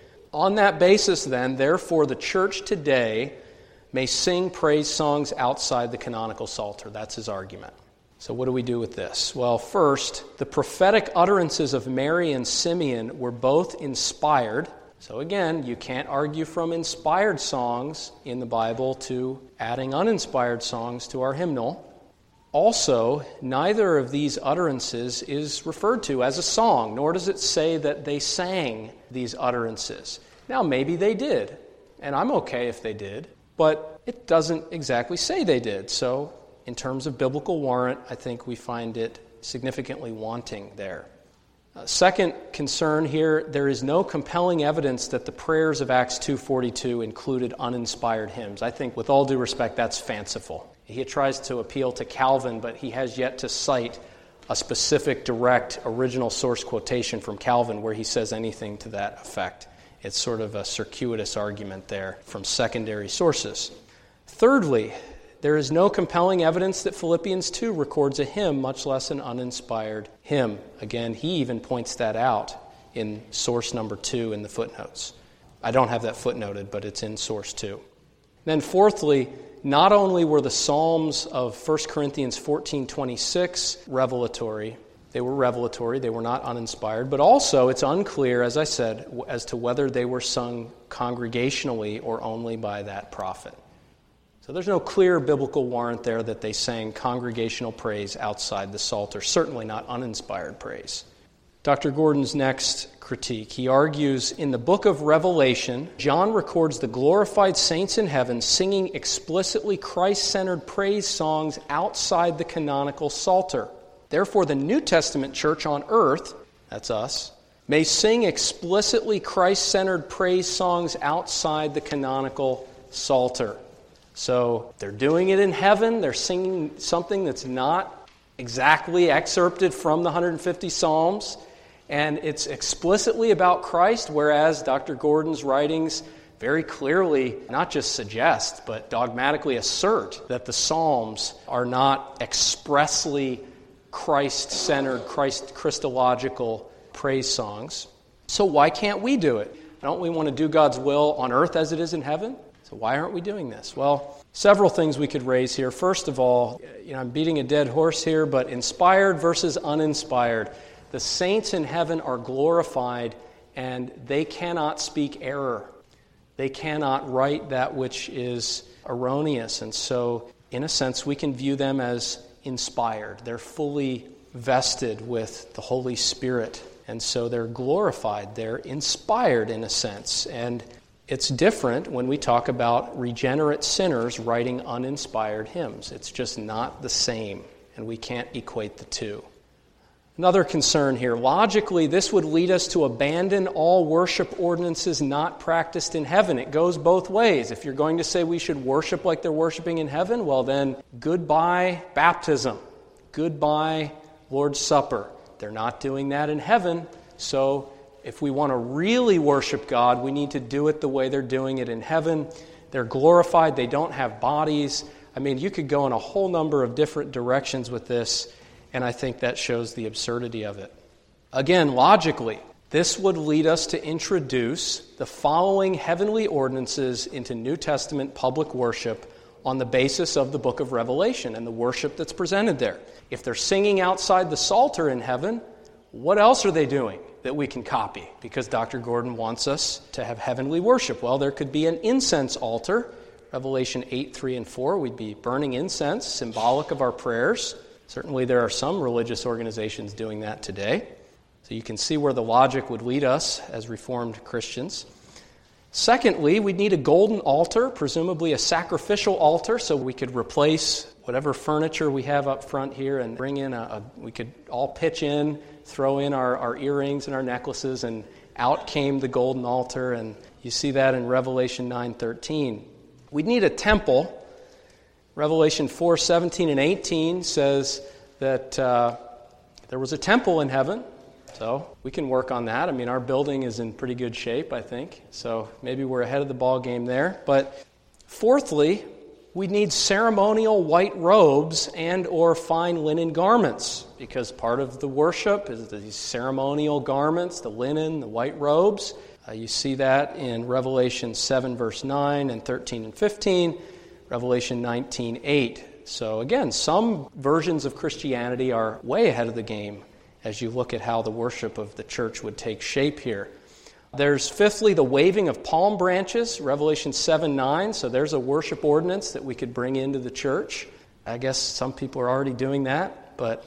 On that basis, then, therefore, the church today may sing praise songs outside the canonical Psalter. That's his argument. So what do we do with this? Well, first, the prophetic utterances of Mary and Simeon were both inspired. So again, you can't argue from inspired songs in the Bible to adding uninspired songs to our hymnal. Also, neither of these utterances is referred to as a song, nor does it say that they sang these utterances. Now, maybe they did, and I'm okay if they did, but it doesn't exactly say they did. So, in terms of biblical warrant, I think we find it significantly wanting there. Uh, second concern here, there is no compelling evidence that the prayers of Acts two forty-two included uninspired hymns. I think, with all due respect, that's fanciful. He tries to appeal to Calvin, but he has yet to cite a specific, direct, original source quotation from Calvin where he says anything to that effect. It's sort of a circuitous argument there from secondary sources. Thirdly, there is no compelling evidence that Philippians two records a hymn, much less an uninspired hymn. Again, he even points that out in source number two in the footnotes. I don't have that footnoted, but it's in source two. Then fourthly, not only were the Psalms of First Corinthians fourteen twenty-six revelatory, they were revelatory, they were not uninspired, but also it's unclear, as I said, as to whether they were sung congregationally or only by that prophet. So there's no clear biblical warrant there that they sang congregational praise outside the Psalter, certainly not uninspired praise. Doctor Gordon's next critique, he argues in the book of Revelation, John records the glorified saints in heaven singing explicitly Christ-centered praise songs outside the canonical Psalter. Therefore, the New Testament church on earth, that's us, may sing explicitly Christ-centered praise songs outside the canonical Psalter. So they're doing it in heaven. They're singing something that's not exactly excerpted from the one hundred fifty Psalms, and it's explicitly about Christ, whereas Doctor Gordon's writings very clearly not just suggest, but dogmatically assert that the Psalms are not expressly Christ-centered, Christ Christological praise songs. So why can't we do it? Don't we want to do God's will on earth as it is in heaven? So why aren't we doing this? Well, several things we could raise here. First of all, you know, I'm beating a dead horse here, but inspired versus uninspired. The saints in heaven are glorified, and they cannot speak error. They cannot write that which is erroneous. And so, in a sense, we can view them as inspired. They're fully vested with the Holy Spirit. And so they're glorified. They're inspired in a sense. And it's different when we talk about regenerate sinners writing uninspired hymns. It's just not the same, and we can't equate the two. Another concern here. Logically, this would lead us to abandon all worship ordinances not practiced in heaven. It goes both ways. If you're going to say we should worship like they're worshiping in heaven, well then, goodbye baptism. Goodbye Lord's Supper. They're not doing that in heaven, so if we want to really worship God, we need to do it the way they're doing it in heaven. They're glorified. They don't have bodies. I mean, you could go in a whole number of different directions with this, and I think that shows the absurdity of it. Again, logically, this would lead us to introduce the following heavenly ordinances into New Testament public worship on the basis of the book of Revelation and the worship that's presented there. If they're singing outside the Psalter in heaven, what else are they doing that we can copy? Because Doctor Gordon wants us to have heavenly worship. Well, there could be an incense altar. Revelation eight, three, and four, we'd be burning incense, symbolic of our prayers. Certainly there are some religious organizations doing that today. So you can see where the logic would lead us as Reformed Christians. Secondly, we'd need a golden altar, presumably a sacrificial altar, so we could replace whatever furniture we have up front here and bring in a, a we could all pitch in, throw in our, our earrings and our necklaces, and out came the golden altar, and you see that in Revelation nine thirteen. We'd need a temple. Revelation four seventeen and eighteen says that uh, there was a temple in heaven. So we can work on that. I mean, our building is in pretty good shape, I think. So maybe we're ahead of the ball game there. But fourthly, we need ceremonial white robes and or fine linen garments, because part of the worship is these ceremonial garments, the linen, the white robes. Uh, you see that in Revelation seven, verse nine, and thirteen and fifteen, Revelation nineteen, eight. So again, some versions of Christianity are way ahead of the game as you look at how the worship of the church would take shape here. There's fifthly the waving of palm branches, Revelation seven nine. So there's a worship ordinance that we could bring into the church. I guess some people are already doing that. But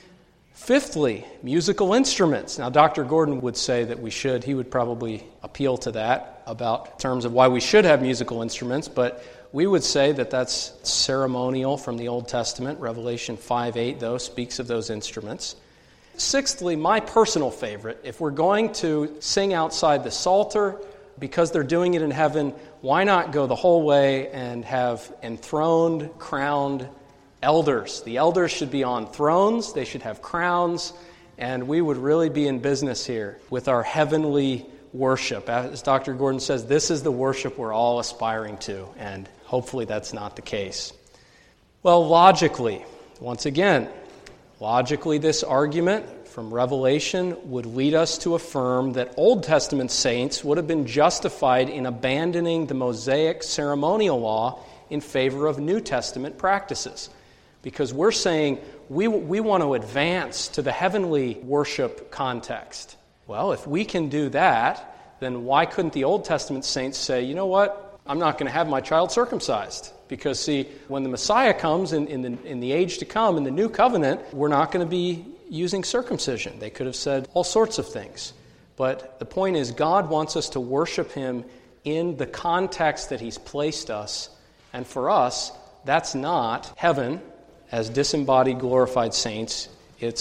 fifthly, musical instruments. Now, Doctor Gordon would say that we should. He would probably appeal to that about terms of why we should have musical instruments. But we would say that that's ceremonial from the Old Testament. Revelation five eight, though, speaks of those instruments. Sixthly, my personal favorite, if we're going to sing outside the Psalter, because they're doing it in heaven, why not go the whole way and have enthroned, crowned elders? The elders should be on thrones, they should have crowns, and we would really be in business here with our heavenly worship. As Doctor Gordon says, this is the worship we're all aspiring to, and hopefully that's not the case. Well, logically, once again, Logically, this argument from Revelation would lead us to affirm that Old Testament saints would have been justified in abandoning the Mosaic ceremonial law in favor of New Testament practices. Because we're saying we, we want to advance to the heavenly worship context. Well, if we can do that, then why couldn't the Old Testament saints say, you know what, I'm not going to have my child circumcised? Because, see, when the Messiah comes in, in, the, in the age to come, in the new covenant, we're not going to be using circumcision. They could have said all sorts of things. But the point is, God wants us to worship Him in the context that He's placed us. And for us, that's not heaven as disembodied, glorified saints. It's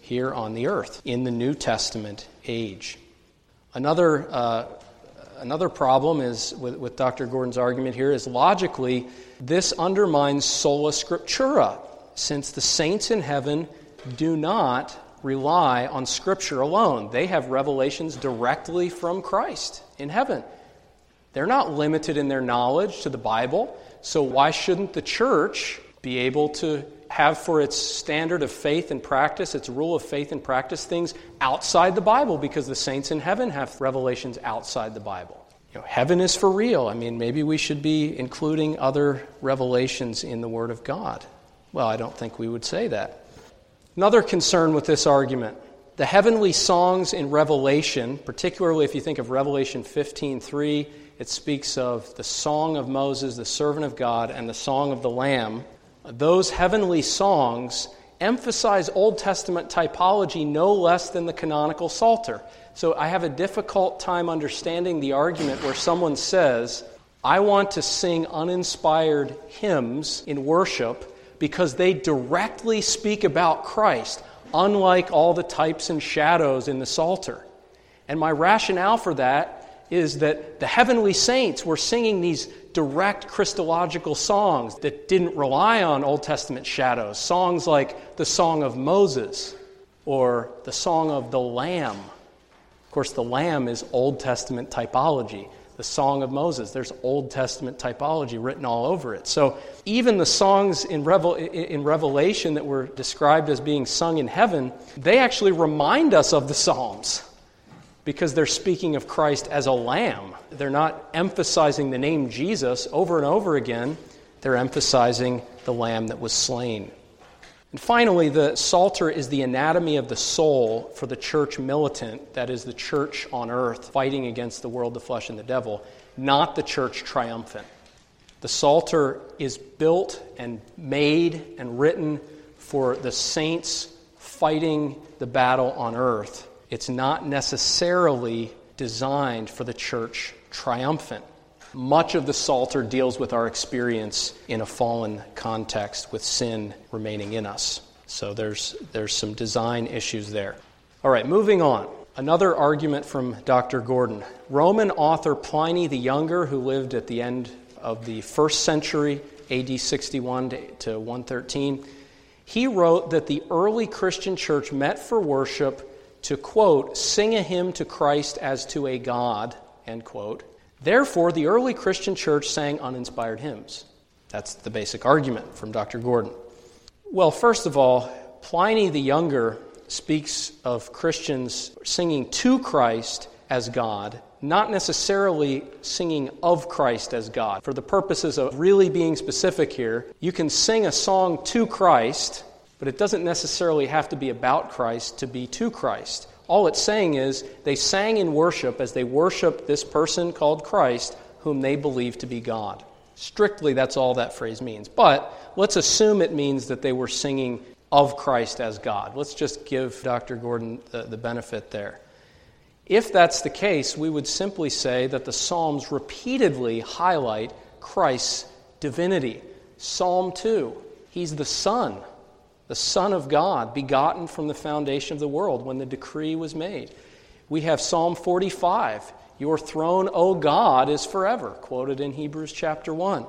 here on the earth in the New Testament age. Another uh, another problem is with, with Doctor Gordon's argument here is logically this undermines sola scriptura, since the saints in heaven do not rely on Scripture alone. They have revelations directly from Christ in heaven. They're not limited in their knowledge to the Bible, so why shouldn't the church be able to have for its standard of faith and practice, its rule of faith and practice, things outside the Bible, because the saints in heaven have revelations outside the Bible. You know, heaven is for real. I mean, maybe we should be including other revelations in the Word of God. Well, I don't think we would say that. Another concern with this argument, the heavenly songs in Revelation, particularly if you think of Revelation fifteen three, it speaks of the song of Moses, the servant of God, and the song of the Lamb. Those heavenly songs emphasize Old Testament typology no less than the canonical Psalter. So I have a difficult time understanding the argument where someone says, I want to sing uninspired hymns in worship because they directly speak about Christ, unlike all the types and shadows in the Psalter. And my rationale for that is that the heavenly saints were singing these direct Christological songs that didn't rely on Old Testament shadows. Songs like the Song of Moses or the Song of the Lamb. Of course, the Lamb is Old Testament typology. The Song of Moses, there's Old Testament typology written all over it. So even the songs in, Revel- in Revelation that were described as being sung in heaven, they actually remind us of the Psalms, because they're speaking of Christ as a lamb. They're not emphasizing the name Jesus over and over again. They're emphasizing the lamb that was slain. And finally, the Psalter is the anatomy of the soul for the church militant, that is, the church on earth fighting against the world, the flesh, and the devil, not the church triumphant. The Psalter is built and made and written for the saints fighting the battle on earth. It's not necessarily designed for the church triumphant. Much of the Psalter deals with our experience in a fallen context with sin remaining in us. So there's there's some design issues there. All right, moving on. Another argument from Doctor Gordon. Roman author Pliny the Younger, who lived at the end of the first century, A D sixty-one to one thirteen, he wrote that the early Christian church met for worship to, quote, sing a hymn to Christ as to a God, end quote. Therefore, the early Christian church sang uninspired hymns. That's the basic argument from Doctor Gordon. Well, first of all, Pliny the Younger speaks of Christians singing to Christ as God, not necessarily singing of Christ as God. For the purposes of really being specific here, you can sing a song to Christ, but it doesn't necessarily have to be about Christ to be to Christ. All it's saying is they sang in worship as they worshiped this person called Christ, whom they believed to be God. Strictly, that's all that phrase means. But let's assume it means that they were singing of Christ as God. Let's just give Doctor Gordon the, the benefit there. If that's the case, we would simply say that the Psalms repeatedly highlight Christ's divinity. Psalm two, he's the Son. The Son of God, begotten from the foundation of the world when the decree was made. We have Psalm forty-five, your throne, O God, is forever, quoted in Hebrews chapter one.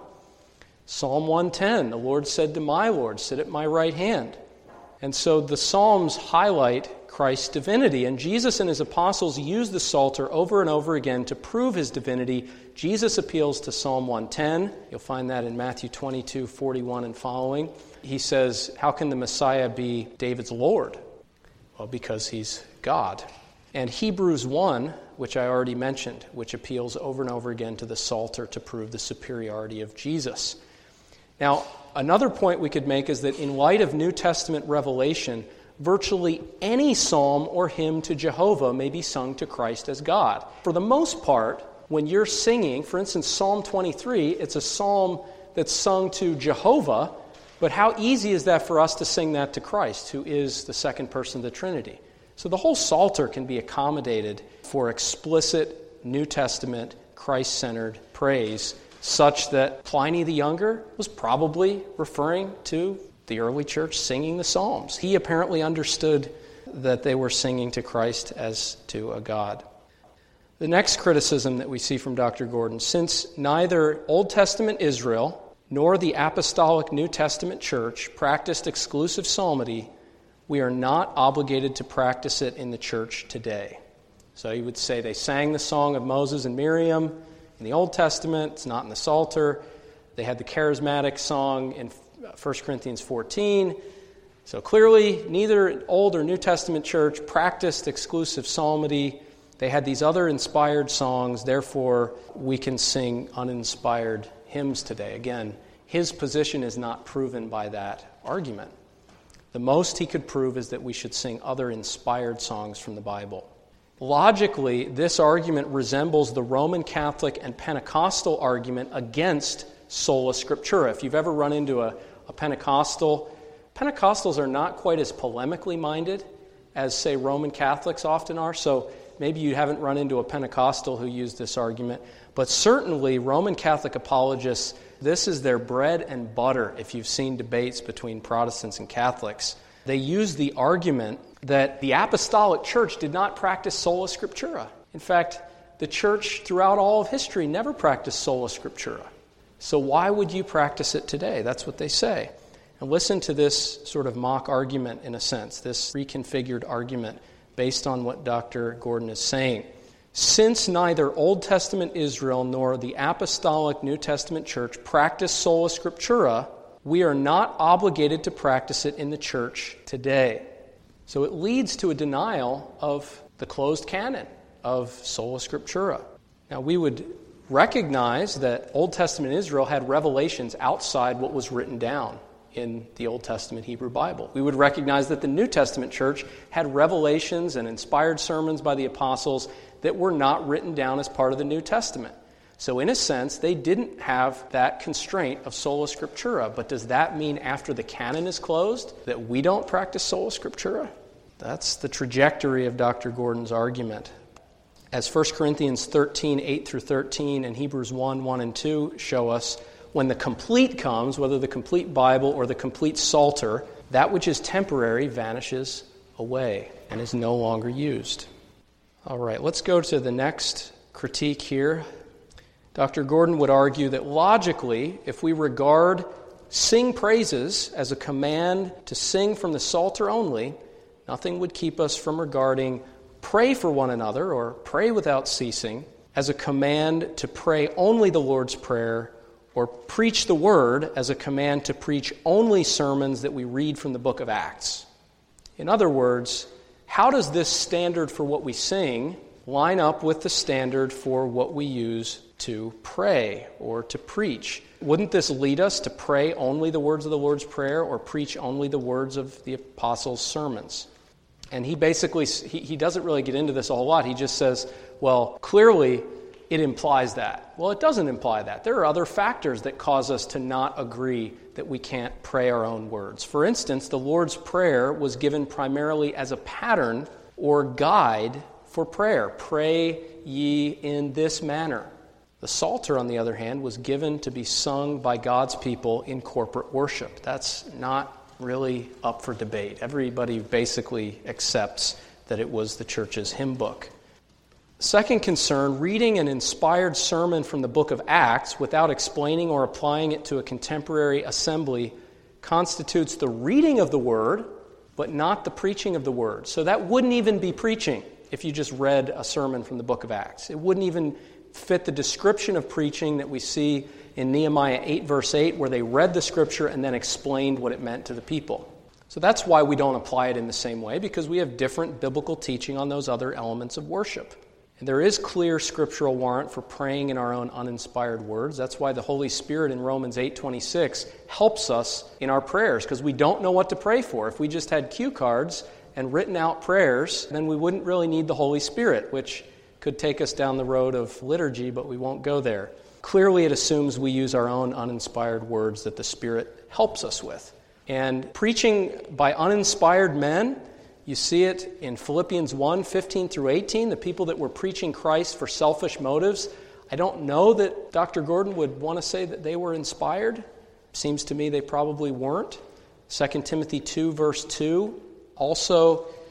Psalm one ten, the Lord said to my Lord, sit at my right hand. And so the Psalms highlight Christ's divinity, and Jesus and his apostles use the Psalter over and over again to prove his divinity. Jesus appeals to Psalm one ten. You'll find that in Matthew twenty-two, forty-one and following. He says, how can the Messiah be David's Lord? Well, because he's God. And Hebrews one, which I already mentioned, which appeals over and over again to the Psalter to prove the superiority of Jesus. Now, another point we could make is that in light of New Testament revelation, virtually any psalm or hymn to Jehovah may be sung to Christ as God. For the most part, when you're singing, for instance, Psalm twenty-three, it's a psalm that's sung to Jehovah, but how easy is that for us to sing that to Christ, who is the second person of the Trinity? So the whole Psalter can be accommodated for explicit New Testament, Christ-centered praise, such that Pliny the Younger was probably referring to the early church singing the Psalms. He apparently understood that they were singing to Christ as to a God. The next criticism that we see from Doctor Gordon, since neither Old Testament Israel nor the Apostolic New Testament Church practiced exclusive psalmody, we are not obligated to practice it in the church today. So he would say they sang the song of Moses and Miriam in the Old Testament. It's not in the Psalter. They had the charismatic song in First Corinthians fourteen. So clearly, neither Old or New Testament church practiced exclusive psalmody. They had these other inspired songs. Therefore, we can sing uninspired hymns today. Again, his position is not proven by that argument. The most he could prove is that we should sing other inspired songs from the Bible. Logically, this argument resembles the Roman Catholic and Pentecostal argument against sola scriptura. If you've ever run into a, a Pentecostal, Pentecostals are not quite as polemically minded as, say, Roman Catholics often are. So maybe you haven't run into a Pentecostal who used this argument. But certainly, Roman Catholic apologists, this is their bread and butter if you've seen debates between Protestants and Catholics. They use the argument that the Apostolic Church did not practice sola scriptura. In fact, the Church throughout all of history never practiced sola scriptura. So why would you practice it today? That's what they say. And listen to this sort of mock argument in a sense, this reconfigured argument based on what Doctor Gordon is saying. Since neither Old Testament Israel nor the Apostolic New Testament Church practiced sola scriptura, we are not obligated to practice it in the church today. So it leads to a denial of the closed canon of sola scriptura. Now we would recognize that Old Testament Israel had revelations outside what was written down in the Old Testament Hebrew Bible. We would recognize that the New Testament church had revelations and inspired sermons by the apostles that were not written down as part of the New Testament. So in a sense, they didn't have that constraint of sola scriptura. But does that mean after the canon is closed that we don't practice sola scriptura? That's the trajectory of Doctor Gordon's argument. As First Corinthians thirteen, eight through thirteen, and Hebrews one, one and two show us, when the complete comes, whether the complete Bible or the complete Psalter, that which is temporary vanishes away and is no longer used. All right, let's go to the next critique here. Doctor Gordon would argue that logically, if we regard sing praises as a command to sing from the Psalter only, nothing would keep us from regarding pray for one another or pray without ceasing as a command to pray only the Lord's Prayer, or preach the Word as a command to preach only sermons that we read from the book of Acts. In other words, how does this standard for what we sing line up with the standard for what we use to pray or to preach? Wouldn't this lead us to pray only the words of the Lord's Prayer or preach only the words of the apostles' sermons? And he basically, he, he doesn't really get into this a whole lot. He just says, well, clearly it implies that. Well, it doesn't imply that. There are other factors that cause us to not agree that we can't pray our own words. For instance, the Lord's Prayer was given primarily as a pattern or guide for prayer. Pray ye in this manner. The Psalter, on the other hand, was given to be sung by God's people in corporate worship. That's not really up for debate. Everybody basically accepts that it was the church's hymn book. Second concern, reading an inspired sermon from the book of Acts without explaining or applying it to a contemporary assembly constitutes the reading of the word, but not the preaching of the word. So that wouldn't even be preaching if you just read a sermon from the book of Acts. It wouldn't even fit the description of preaching that we see in Nehemiah eight, verse eight, where they read the scripture and then explained what it meant to the people. So that's why we don't apply it in the same way, because we have different biblical teaching on those other elements of worship. And there is clear scriptural warrant for praying in our own uninspired words. That's why the Holy Spirit in Romans eight twenty-six helps us in our prayers, because we don't know what to pray for. If we just had cue cards and written out prayers, then we wouldn't really need the Holy Spirit, which could take us down the road of liturgy, but we won't go there. Clearly, it assumes we use our own uninspired words that the Spirit helps us with. And preaching by uninspired men, you see it in Philippians one, fifteen through eighteen, the people that were preaching Christ for selfish motives. I don't know that Doctor Gordon would want to say that they were inspired. Seems to me they probably weren't. Second Timothy two, verse two also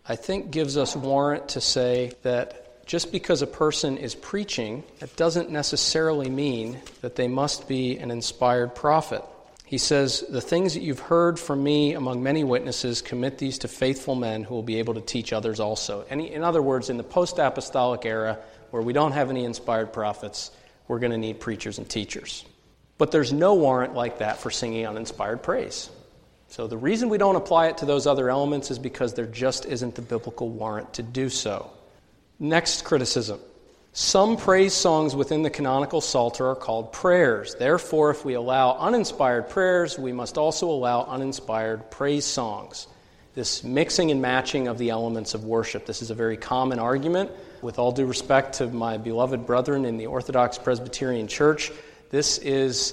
I think gives us warrant to say that just because a person is preaching, that doesn't necessarily mean that they must be an inspired prophet. He says, the things that you've heard from me among many witnesses, commit these to faithful men who will be able to teach others also. And in other words, in the post-apostolic era, where we don't have any inspired prophets, we're going to need preachers and teachers. But there's no warrant like that for singing uninspired praise. So the reason we don't apply it to those other elements is because there just isn't the biblical warrant to do so. Next criticism. Some praise songs within the canonical Psalter are called prayers. Therefore, if we allow uninspired prayers, we must also allow uninspired praise songs. This mixing and matching of the elements of worship. This is a very common argument. With all due respect to my beloved brethren in the Orthodox Presbyterian Church, this is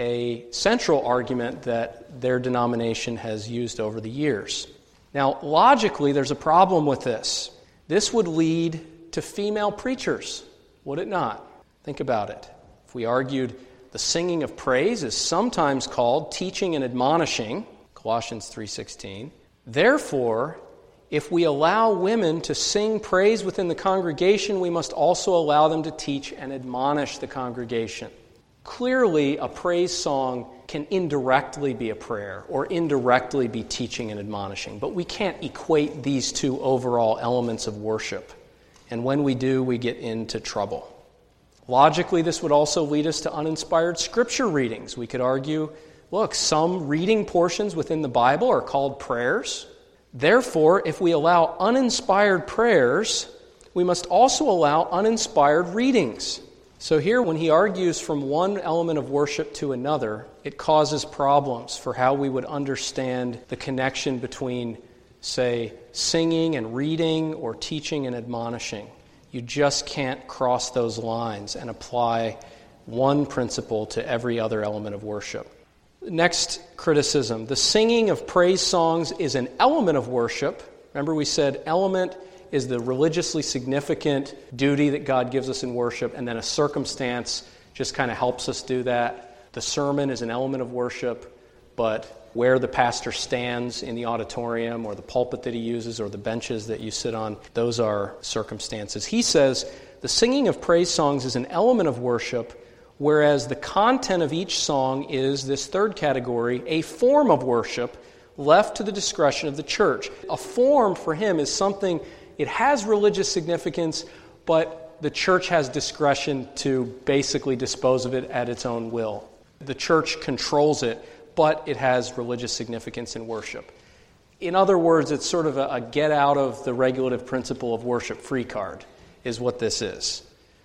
a central argument that their denomination has used over the years. Now, logically, there's a problem with this. This would lead to female preachers, would it not? Think about it. If we argued the singing of praise is sometimes called teaching and admonishing, Colossians three sixteen, therefore, if we allow women to sing praise within the congregation, we must also allow them to teach and admonish the congregation. Clearly, a praise song can indirectly be a prayer or indirectly be teaching and admonishing, but we can't equate these two overall elements of worship. And when we do, we get into trouble. Logically, this would also lead us to uninspired scripture readings. We could argue, look, some reading portions within the Bible are called prayers. Therefore, if we allow uninspired prayers, we must also allow uninspired readings. So here, when he argues from one element of worship to another, it causes problems for how we would understand the connection between, say, singing and reading or teaching and admonishing. You just can't cross those lines and apply one principle to every other element of worship. Next criticism. The singing of praise songs is an element of worship. Remember we said element is the religiously significant duty that God gives us in worship, and then a circumstance just kind of helps us do that. The sermon is an element of worship, but where the pastor stands in the auditorium or the pulpit that he uses or the benches that you sit on, those are circumstances. He says the singing of praise songs is an element of worship, whereas the content of each song is, this third category, a form of worship left to the discretion of the church. A form for him is something, it has religious significance, but the church has discretion to basically dispose of it at its own will. The church controls it, but it has religious significance in worship. In other words, it's sort of a, a get out of the regulative principle of worship free card, is what this is.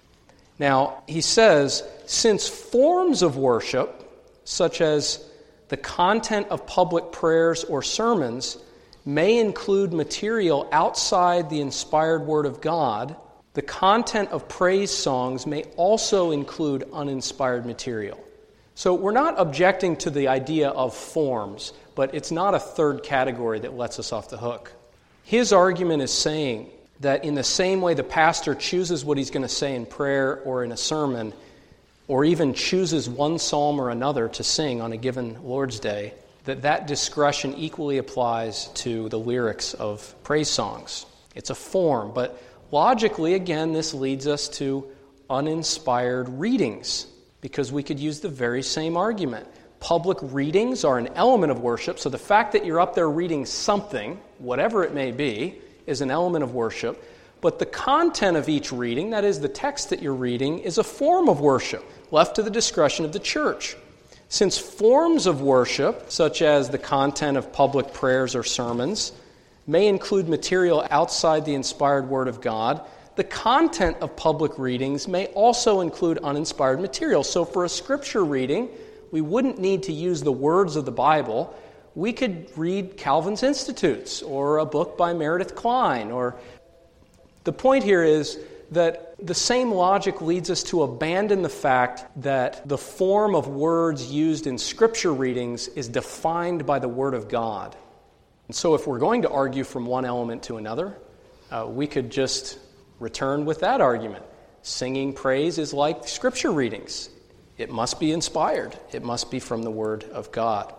Now, he says, since forms of worship, such as the content of public prayers or sermons, may include material outside the inspired Word of God, the content of praise songs may also include uninspired material. So we're not objecting to the idea of forms, but it's not a third category that lets us off the hook. His argument is saying that in the same way the pastor chooses what he's going to say in prayer or in a sermon, or even chooses one psalm or another to sing on a given Lord's Day, that that discretion equally applies to the lyrics of praise songs. It's a form, but logically, again, this leads us to uninspired readings, because we could use the very same argument. Public readings are an element of worship, so the fact that you're up there reading something, whatever it may be, is an element of worship. But the content of each reading, that is the text that you're reading, is a form of worship, left to the discretion of the church. Since forms of worship, such as the content of public prayers or sermons, may include material outside the inspired Word of God, the content of public readings may also include uninspired material. So for a scripture reading, we wouldn't need to use the words of the Bible. We could read Calvin's Institutes or a book by Meredith Kline. Or the point here is that the same logic leads us to abandon the fact that the form of words used in scripture readings is defined by the Word of God. And so if we're going to argue from one element to another, uh, we could just return with that argument. Singing praise is like scripture readings. It must be inspired. It must be from the Word of God.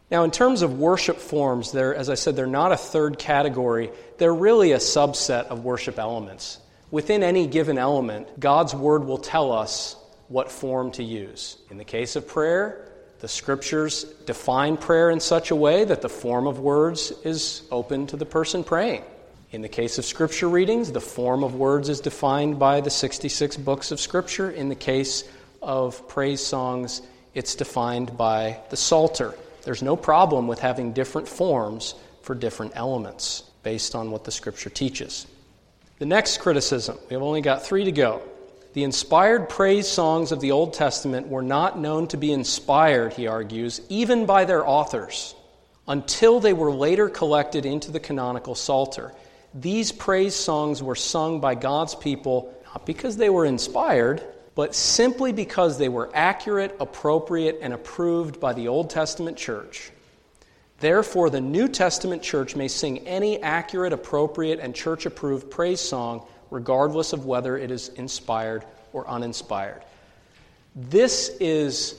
Now, in terms of worship forms, they're, as I said, they're not a third category. They're really a subset of worship elements. Within any given element, God's Word will tell us what form to use. In the case of prayer, the Scriptures define prayer in such a way that the form of words is open to the person praying. In the case of Scripture readings, the form of words is defined by the sixty-six books of Scripture. In the case of praise songs, it's defined by the Psalter. There's no problem with having different forms for different elements based on what the Scripture teaches. The next criticism, we have only got three to go. The inspired praise songs of the Old Testament were not known to be inspired, he argues, even by their authors, until they were later collected into the canonical Psalter. These praise songs were sung by God's people not because they were inspired, but simply because they were accurate, appropriate, and approved by the Old Testament church. Therefore, the New Testament church may sing any accurate, appropriate, and church-approved praise song regardless of whether it is inspired or uninspired. This is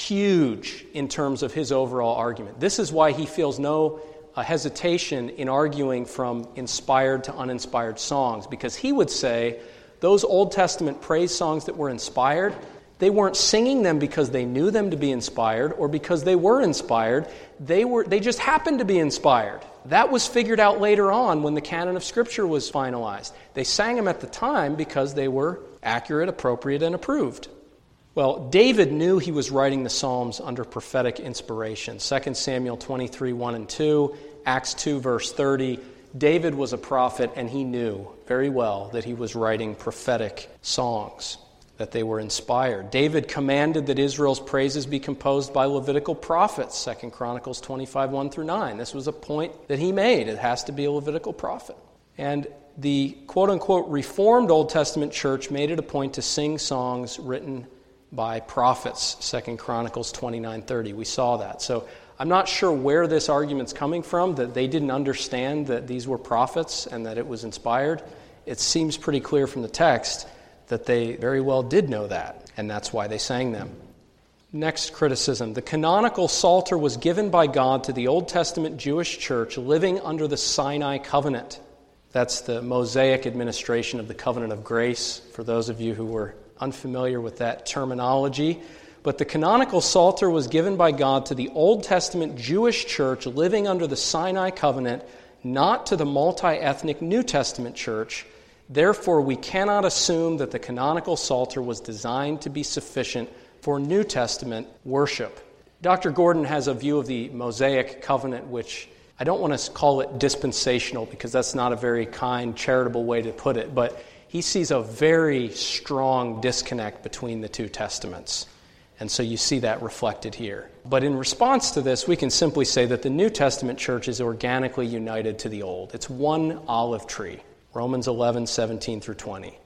huge in terms of his overall argument. This is why he feels no uh, hesitation in arguing from inspired to uninspired songs, because he would say those Old Testament praise songs that were inspired, they weren't singing them because they knew them to be inspired or because they were inspired. They were they just happened to be inspired. That was figured out later on when the canon of Scripture was finalized. They sang them at the time because they were accurate, appropriate, and approved. Well, David knew he was writing the Psalms under prophetic inspiration. Second Samuel twenty-three, one and two, Acts two, verse thirty. David was a prophet, and he knew very well that he was writing prophetic songs, that they were inspired. David commanded that Israel's praises be composed by Levitical prophets, Second Chronicles twenty-five, one through nine. This was a point that he made. It has to be a Levitical prophet. And the quote-unquote Reformed Old Testament church made it a point to sing songs written by prophets, Second Chronicles twenty-nine, thirty. We saw that. So I'm not sure where this argument's coming from, that they didn't understand that these were prophets and that it was inspired. It seems pretty clear from the text that they very well did know that, and that's why they sang them. Next criticism. The canonical Psalter was given by God to the Old Testament Jewish church living under the Sinai covenant. That's the Mosaic administration of the covenant of grace, for those of you who were unfamiliar with that terminology. But the canonical Psalter was given by God to the Old Testament Jewish church living under the Sinai covenant, not to the multi-ethnic New Testament church. Therefore, we cannot assume that the canonical Psalter was designed to be sufficient for New Testament worship. Doctor Gordon has a view of the Mosaic covenant, which I don't want to call it dispensational because that's not a very kind, charitable way to put it, but he sees a very strong disconnect between the two testaments. And so you see that reflected here. But in response to this, we can simply say that the New Testament church is organically united to the Old. It's one olive tree. Romans eleven, seventeen through twenty.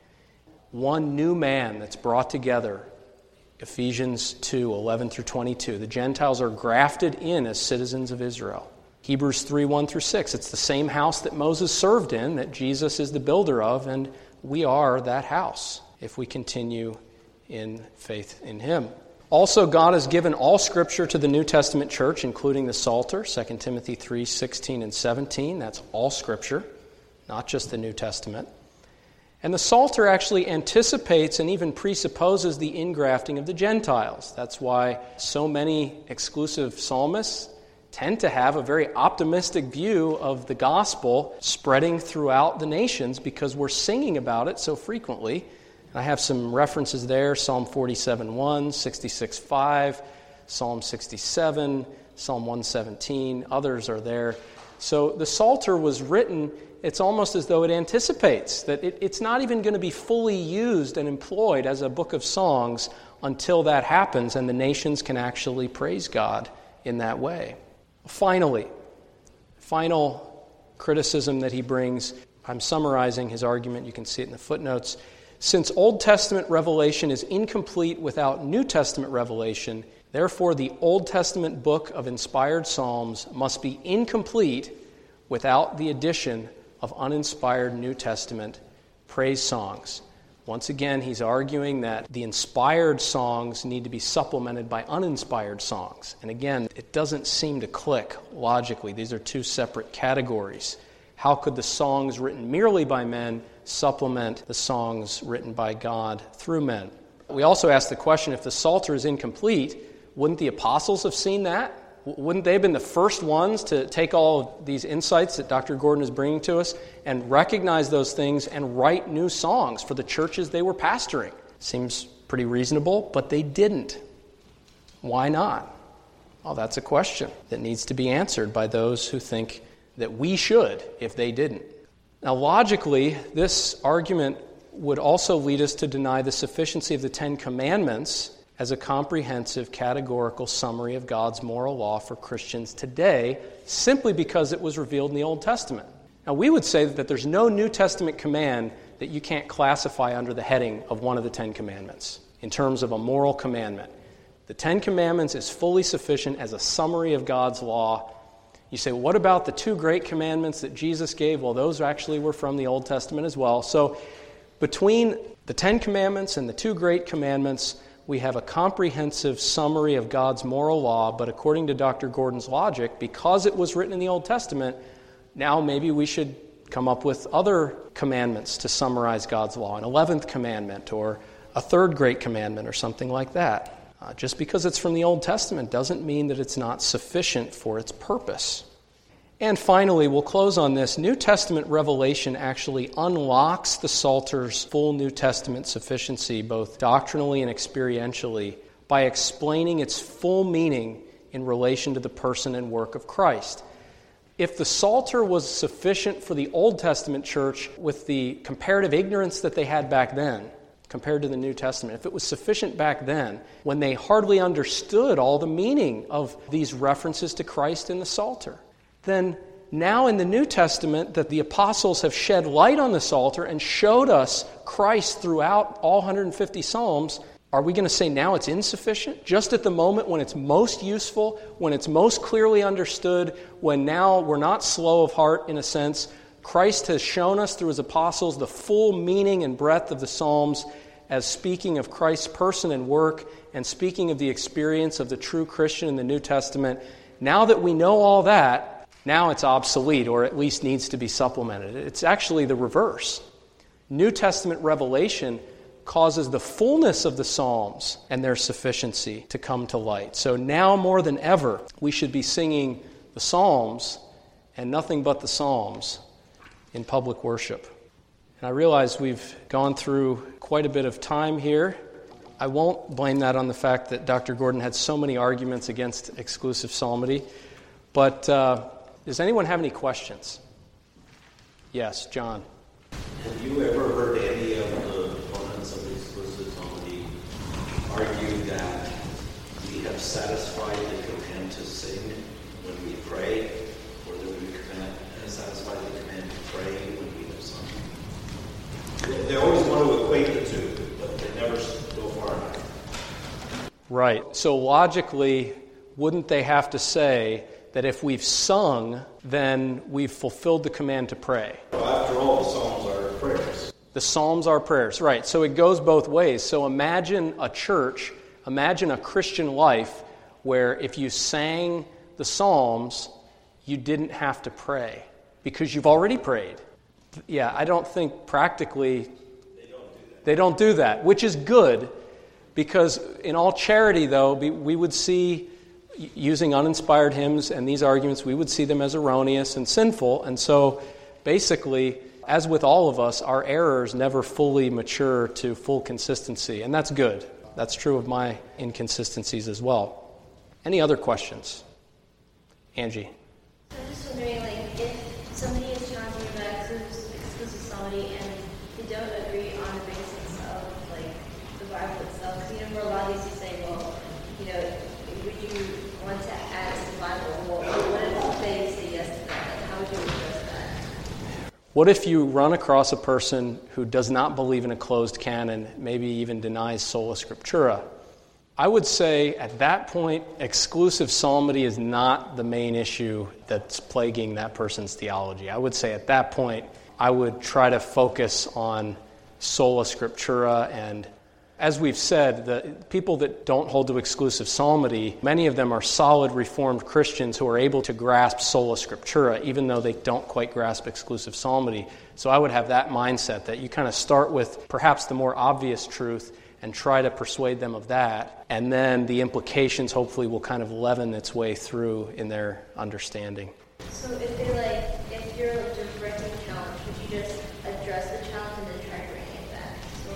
One new man that's brought together, Ephesians two, eleven through twenty-two. The Gentiles are grafted in as citizens of Israel. Hebrews three, one through six. It's the same house that Moses served in, that Jesus is the builder of, and we are that house if we continue in faith in him. Also, God has given all Scripture to the New Testament church, including the Psalter, Second Timothy three, sixteen and seventeen. That's all Scripture, not just the New Testament. And the Psalter actually anticipates and even presupposes the ingrafting of the Gentiles. That's why so many exclusive psalmists tend to have a very optimistic view of the gospel spreading throughout the nations because we're singing about it so frequently. I have some references there, Psalm forty-seven, one, sixty-six, five, Psalm sixty-seven, Psalm one seventeen, others are there. So the Psalter was written, it's almost as though it anticipates that it, it's not even going to be fully used and employed as a book of songs until that happens and the nations can actually praise God in that way. Finally, final criticism that he brings, I'm summarizing his argument, you can see it in the footnotes. Since Old Testament revelation is incomplete without New Testament revelation, therefore the Old Testament book of inspired psalms must be incomplete without the addition of uninspired New Testament praise songs. Once again, he's arguing that the inspired songs need to be supplemented by uninspired songs. And again, it doesn't seem to click logically. These are two separate categories. How could the songs written merely by men supplement the songs written by God through men? We also ask the question, if the Psalter is incomplete, wouldn't the apostles have seen that? Wouldn't they have been the first ones to take all of these insights that Doctor Gordon is bringing to us and recognize those things and write new songs for the churches they were pastoring? Seems pretty reasonable, but they didn't. Why not? Well, that's a question that needs to be answered by those who think that we should if they didn't. Now, logically, this argument would also lead us to deny the sufficiency of the Ten Commandments as a comprehensive, categorical summary of God's moral law for Christians today, simply because it was revealed in the Old Testament. Now, we would say that there's no New Testament command that you can't classify under the heading of one of the Ten Commandments in terms of a moral commandment. The Ten Commandments is fully sufficient as a summary of God's law. You say, well, what about the two great commandments that Jesus gave? Well, those actually were from the Old Testament as well. So between the Ten Commandments and the two great commandments, we have a comprehensive summary of God's moral law, but according to Doctor Gordon's logic, because it was written in the Old Testament, now maybe we should come up with other commandments to summarize God's law, an eleventh commandment or a third great commandment or something like that. Uh, just because it's from the Old Testament doesn't mean that it's not sufficient for its purpose. And finally, we'll close on this. New Testament revelation actually unlocks the Psalter's full New Testament sufficiency, both doctrinally and experientially, by explaining its full meaning in relation to the person and work of Christ. If the Psalter was sufficient for the Old Testament church with the comparative ignorance that they had back then, compared to the New Testament, if it was sufficient back then, when they hardly understood all the meaning of these references to Christ in the Psalter, then now in the New Testament that the apostles have shed light on the Psalter and showed us Christ throughout all one hundred fifty Psalms, are we going to say now it's insufficient? Just at the moment when it's most useful, when it's most clearly understood, when now we're not slow of heart in a sense, Christ has shown us through his apostles the full meaning and breadth of the Psalms as speaking of Christ's person and work and speaking of the experience of the true Christian in the New Testament. Now that we know all that, now it's obsolete, or at least needs to be supplemented. It's actually the reverse. New Testament revelation causes the fullness of the Psalms and their sufficiency to come to light. So now more than ever, we should be singing the Psalms and nothing but the Psalms in public worship. And I realize we've gone through quite a bit of time here. I won't blame that on the fact that Doctor Gordon had so many arguments against exclusive psalmody, but uh, does anyone have any questions? Yes, John. Have you ever heard any of the opponents of exclusive psalmody argue that we have satisfied the command to sing when we pray, or that we command and satisfy the command to pray when we have sung? They, they always want to equate the two, but they never go far enough. Right. So logically, wouldn't they have to say that if we've sung, then we've fulfilled the command to pray? Well, after all, the Psalms are prayers. The Psalms are prayers, right. So it goes both ways. So imagine a church, imagine a Christian life where if you sang the Psalms, you didn't have to pray because you've already prayed. Yeah, I don't think practically They don't do that. They don't do that, which is good because in all charity, though, we would see using uninspired hymns and these arguments, we would see them as erroneous and sinful. And so basically, as with all of us, our errors never fully mature to full consistency. And that's good. That's true of my inconsistencies as well. Any other questions? Angie. I'm just wondering, like, if somebody is talking about exclusive psalmody and they don't agree on the basis of, like, the Bible itself, because, you know, for a lot of these you say, well, you know, would you want to add to the Bible? Well, what if they say yes to that? Like, how would you address that? What if you run across a person who does not believe in a closed canon, maybe even denies sola scriptura? I would say at that point, exclusive psalmody is not the main issue that's plaguing that person's theology. I would say at that point, I would try to focus on sola scriptura. And as we've said, the people that don't hold to exclusive psalmody, many of them are solid Reformed Christians who are able to grasp sola scriptura, even though they don't quite grasp exclusive psalmody. So I would have that mindset that you kind of start with perhaps the more obvious truth and try to persuade them of that, and then the implications hopefully will kind of leaven its way through in their understanding. So if they like, if you're directing a challenge, would you just address the challenge and then try to bring it back?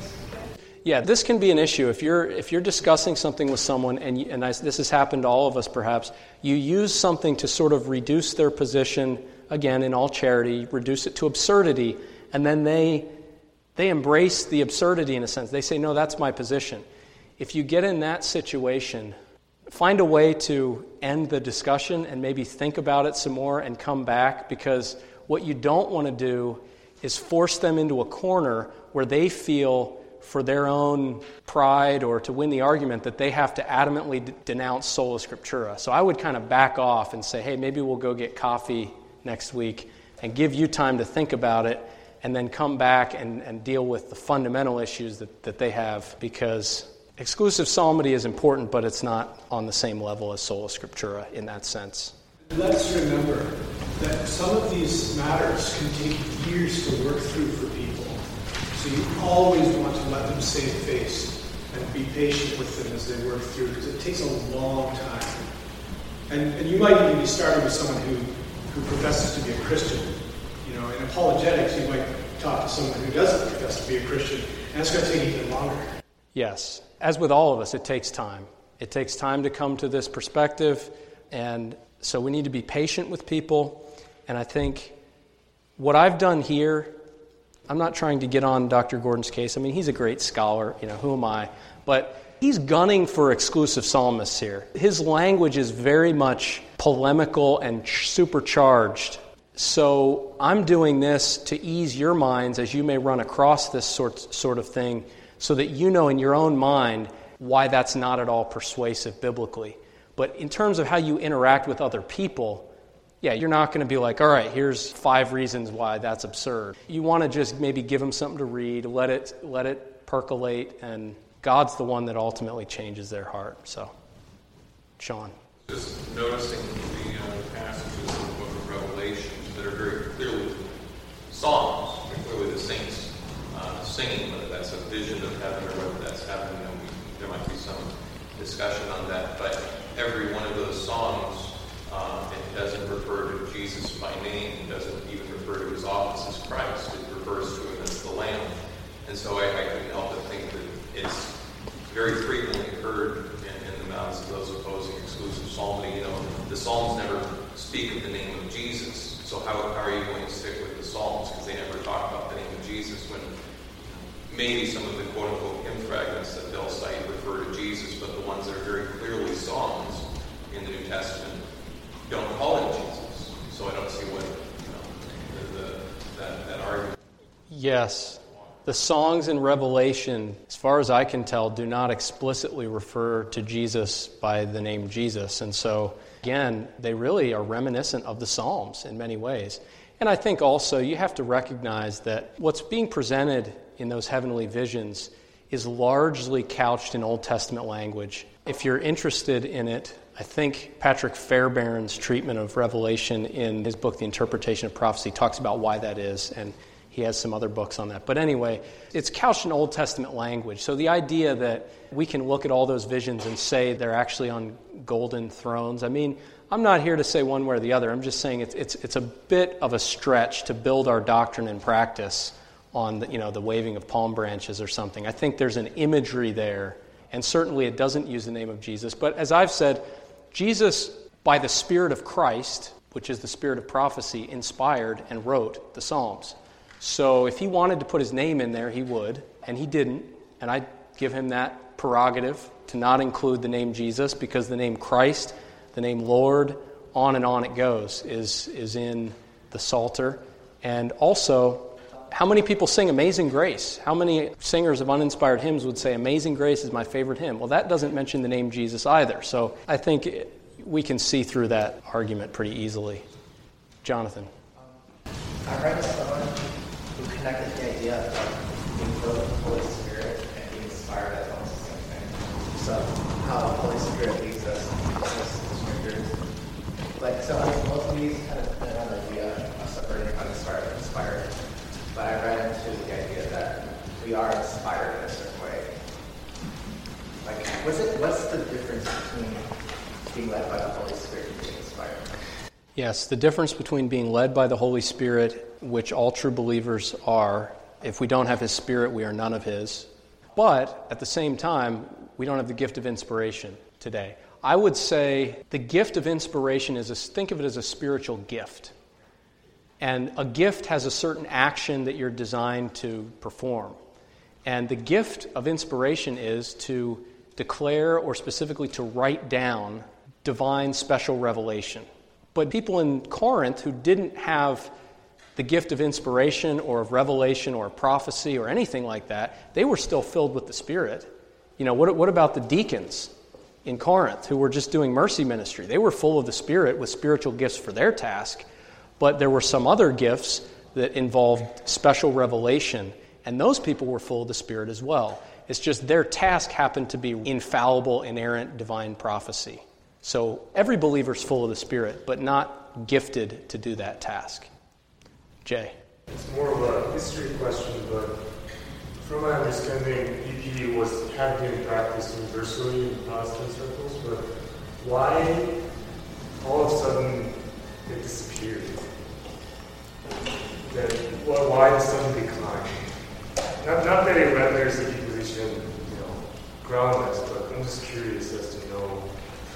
Yeah, this can be an issue. If you're if you're discussing something with someone, and you, and I, this has happened to all of us perhaps, you use something to sort of reduce their position, again, in all charity, reduce it to absurdity, and then they they embrace the absurdity in a sense. They say, no, that's my position. If you get in that situation, find a way to end the discussion and maybe think about it some more and come back, because what you don't want to do is force them into a corner where they feel, for their own pride or to win the argument, that they have to adamantly d- denounce sola scriptura. So I would kind of back off and say, hey, maybe we'll go get coffee next week and give you time to think about it, and then come back and, and deal with the fundamental issues that, that they have, because exclusive psalmody is important, but it's not on the same level as sola scriptura in that sense. Let's remember that some of these matters can take years to work through for people. So you always want to let them save face and be patient with them as they work through, because it takes a long time. And, and you might even be starting with someone who, who professes to be a Christian. You know, in apologetics, you might talk to someone who doesn't profess to be a Christian, and it's going to take even longer. Yes. As with all of us, it takes time. It takes time to come to this perspective, and so we need to be patient with people. And I think what I've done here, I'm not trying to get on Doctor Gordon's case. I mean, he's a great scholar. You know, who am I? But he's gunning for exclusive psalmists here. His language is very much polemical and supercharged. So I'm doing this to ease your minds as you may run across this sort, sort of thing, so that you know in your own mind why that's not at all persuasive biblically. But in terms of how you interact with other people, yeah, you're not going to be like, all right, here's five reasons why that's absurd. You want to just maybe give them something to read, let it let it percolate, and God's the one that ultimately changes their heart. So, Sean. Just noticing the uh, passages in the book of Revelation that are very clearly songs, clearly the saints uh, singing, whether that's a vision of heaven or whether that's heaven. You know, we, there might be some discussion on that, but every one of those songs, um, it doesn't refer to Jesus by name. It doesn't even refer to his office as Christ. It refers to him as the Lamb. And so I, I couldn't help but think that it's very frequently heard in, in the mouths of those opposing exclusive psalmody. You know, the Psalms never speak of the name of Jesus. So how, how are you going to stick with the Psalms? Because they never talk about the name of Jesus, when maybe some of the quote-unquote hymn fragments that they'll cite refer to Jesus, but the ones that are very clearly songs in the New Testament don't call him Jesus. So I don't see what, you know, the, the, that, that argument. Yes. The songs in Revelation, as far as I can tell, do not explicitly refer to Jesus by the name Jesus. And so, again, they really are reminiscent of the Psalms in many ways. And I think also you have to recognize that what's being presented in those heavenly visions is largely couched in Old Testament language. If you're interested in it, I think Patrick Fairbairn's treatment of Revelation in his book, The Interpretation of Prophecy, talks about why that is, and he has some other books on that. But anyway, it's couched in Old Testament language. So the idea that we can look at all those visions and say they're actually on golden thrones, I mean, I'm not here to say one way or the other. I'm just saying it's it's it's a bit of a stretch to build our doctrine and practice on the, you know, the waving of palm branches or something. I think there's an imagery there, and certainly it doesn't use the name of Jesus. But as I've said, Jesus, by the Spirit of Christ, which is the spirit of prophecy, inspired and wrote the Psalms. So if he wanted to put his name in there, he would, and he didn't. And I give him that prerogative to not include the name Jesus, because the name Christ, the name Lord, on and on it goes, is, is in the Psalter. And also, how many people sing Amazing Grace? How many singers of uninspired hymns would say Amazing Grace is my favorite hymn? Well, that doesn't mention the name Jesus either. So I think we can see through that argument pretty easily. Jonathan. I read a someone who connected the idea of being filled with the Holy Spirit and being inspired as almost the same thing. So how the Holy Spirit leads us as scriptures. Like, so I mean, most of these kind of have an idea of separating uninspired and inspired. But I ran into the idea that we are inspired in a certain way. Like, what's it? What's the difference between being led by the Holy Spirit and being inspired? Yes, the difference between being led by the Holy Spirit, which all true believers are. If we don't have His Spirit, we are none of His. But at the same time, we don't have the gift of inspiration today. I would say the gift of inspiration is, a, think of it as a spiritual gift. And a gift has a certain action that you're designed to perform. And the gift of inspiration is to declare or specifically to write down divine special revelation. But people in Corinth who didn't have the gift of inspiration or of revelation or prophecy or anything like that, they were still filled with the Spirit. You know, what, what about the deacons in Corinth who were just doing mercy ministry? They were full of the Spirit with spiritual gifts for their task, but there were some other gifts that involved special revelation, and those people were full of the Spirit as well. It's just their task happened to be infallible, inerrant, divine prophecy. So every believer's full of the Spirit, but not gifted to do that task. Jay. It's more of a history question, but from my understanding, E P was had been practiced universally in Protestant circles, but why all of a sudden it disappeared? That why the sudden decline? Not not that it renders the E P position, you know, groundless, but I'm just curious as to know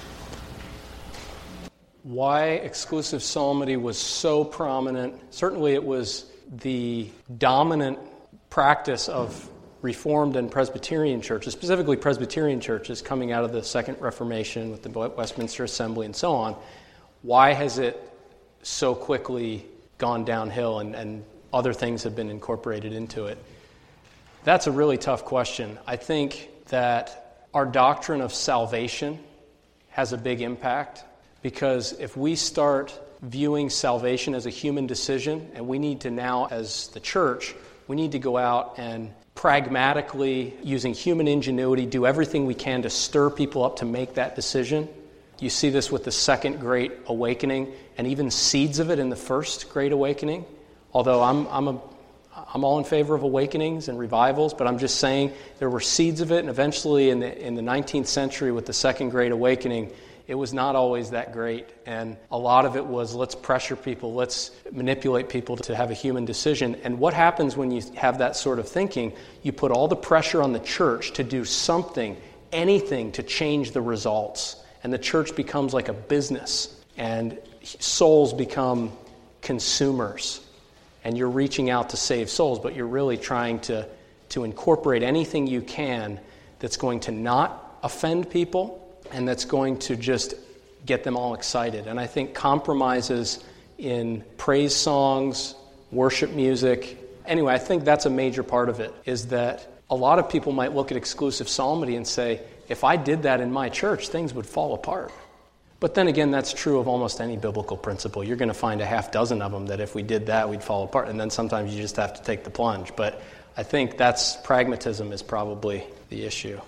why exclusive psalmody was so prominent. Certainly it was the dominant practice of Reformed and Presbyterian churches, specifically Presbyterian churches coming out of the Second Reformation with the Westminster Assembly and so on. Why has it so quickly gone downhill and, and other things have been incorporated into it? That's a really tough question. I think that our doctrine of salvation has a big impact. Because if we start viewing salvation as a human decision, and we need to now, as the church, we need to go out and pragmatically, using human ingenuity, do everything we can to stir people up to make that decision. You see this with the Second Great Awakening, and even seeds of it in the First Great Awakening. Although I'm I'm a I'm all in favor of awakenings and revivals, but I'm just saying there were seeds of it, and eventually in the in the nineteenth century with the Second Great Awakening, it was not always that great, and a lot of it was let's pressure people, let's manipulate people to have a human decision. And what happens when you have that sort of thinking? You put all the pressure on the church to do something, anything to change the results, and the church becomes like a business, and souls become consumers, and you're reaching out to save souls, but you're really trying to, to incorporate anything you can that's going to not offend people, and that's going to just get them all excited. And I think compromises in praise songs, worship music, anyway, I think that's a major part of it, is that a lot of people might look at exclusive psalmody and say, if I did that in my church, things would fall apart. But then again, that's true of almost any biblical principle. You're going to find a half dozen of them that if we did that, we'd fall apart. And then sometimes you just have to take the plunge. But I think that's pragmatism is probably the issue.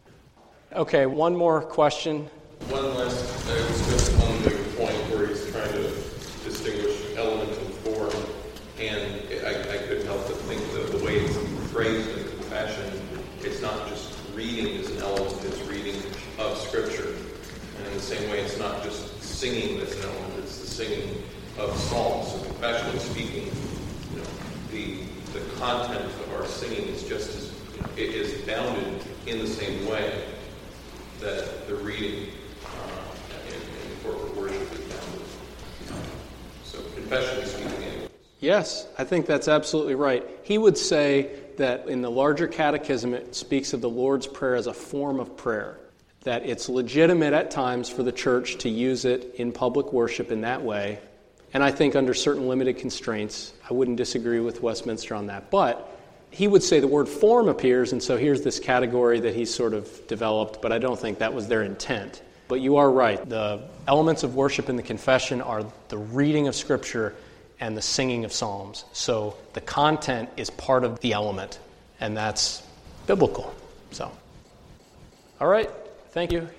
Okay, one more question. One last, I was just on the point where he's trying to distinguish element and form, and I, I couldn't help but think that the way it's phrased in Confession, it's not just reading as an element, it's reading of Scripture. And in the same way, it's not just singing as an element, it's the singing of psalms. So Confession is speaking, you know, the the content of our singing is just as, you know, it is bounded in the same way that the reading uh, in, in corporate worship is bounded. So confession is speaking anyway. Yes, I think that's absolutely right. He would say that in the larger catechism, it speaks of the Lord's Prayer as a form of prayer, that it's legitimate at times for the church to use it in public worship in that way. And I think under certain limited constraints, I wouldn't disagree with Westminster on that. But he would say the word form appears, and so here's this category that he's sort of developed, but I don't think that was their intent. But you are right. The elements of worship in the confession are the reading of Scripture and the singing of psalms. So the content is part of the element, and that's biblical. So, all right, thank you.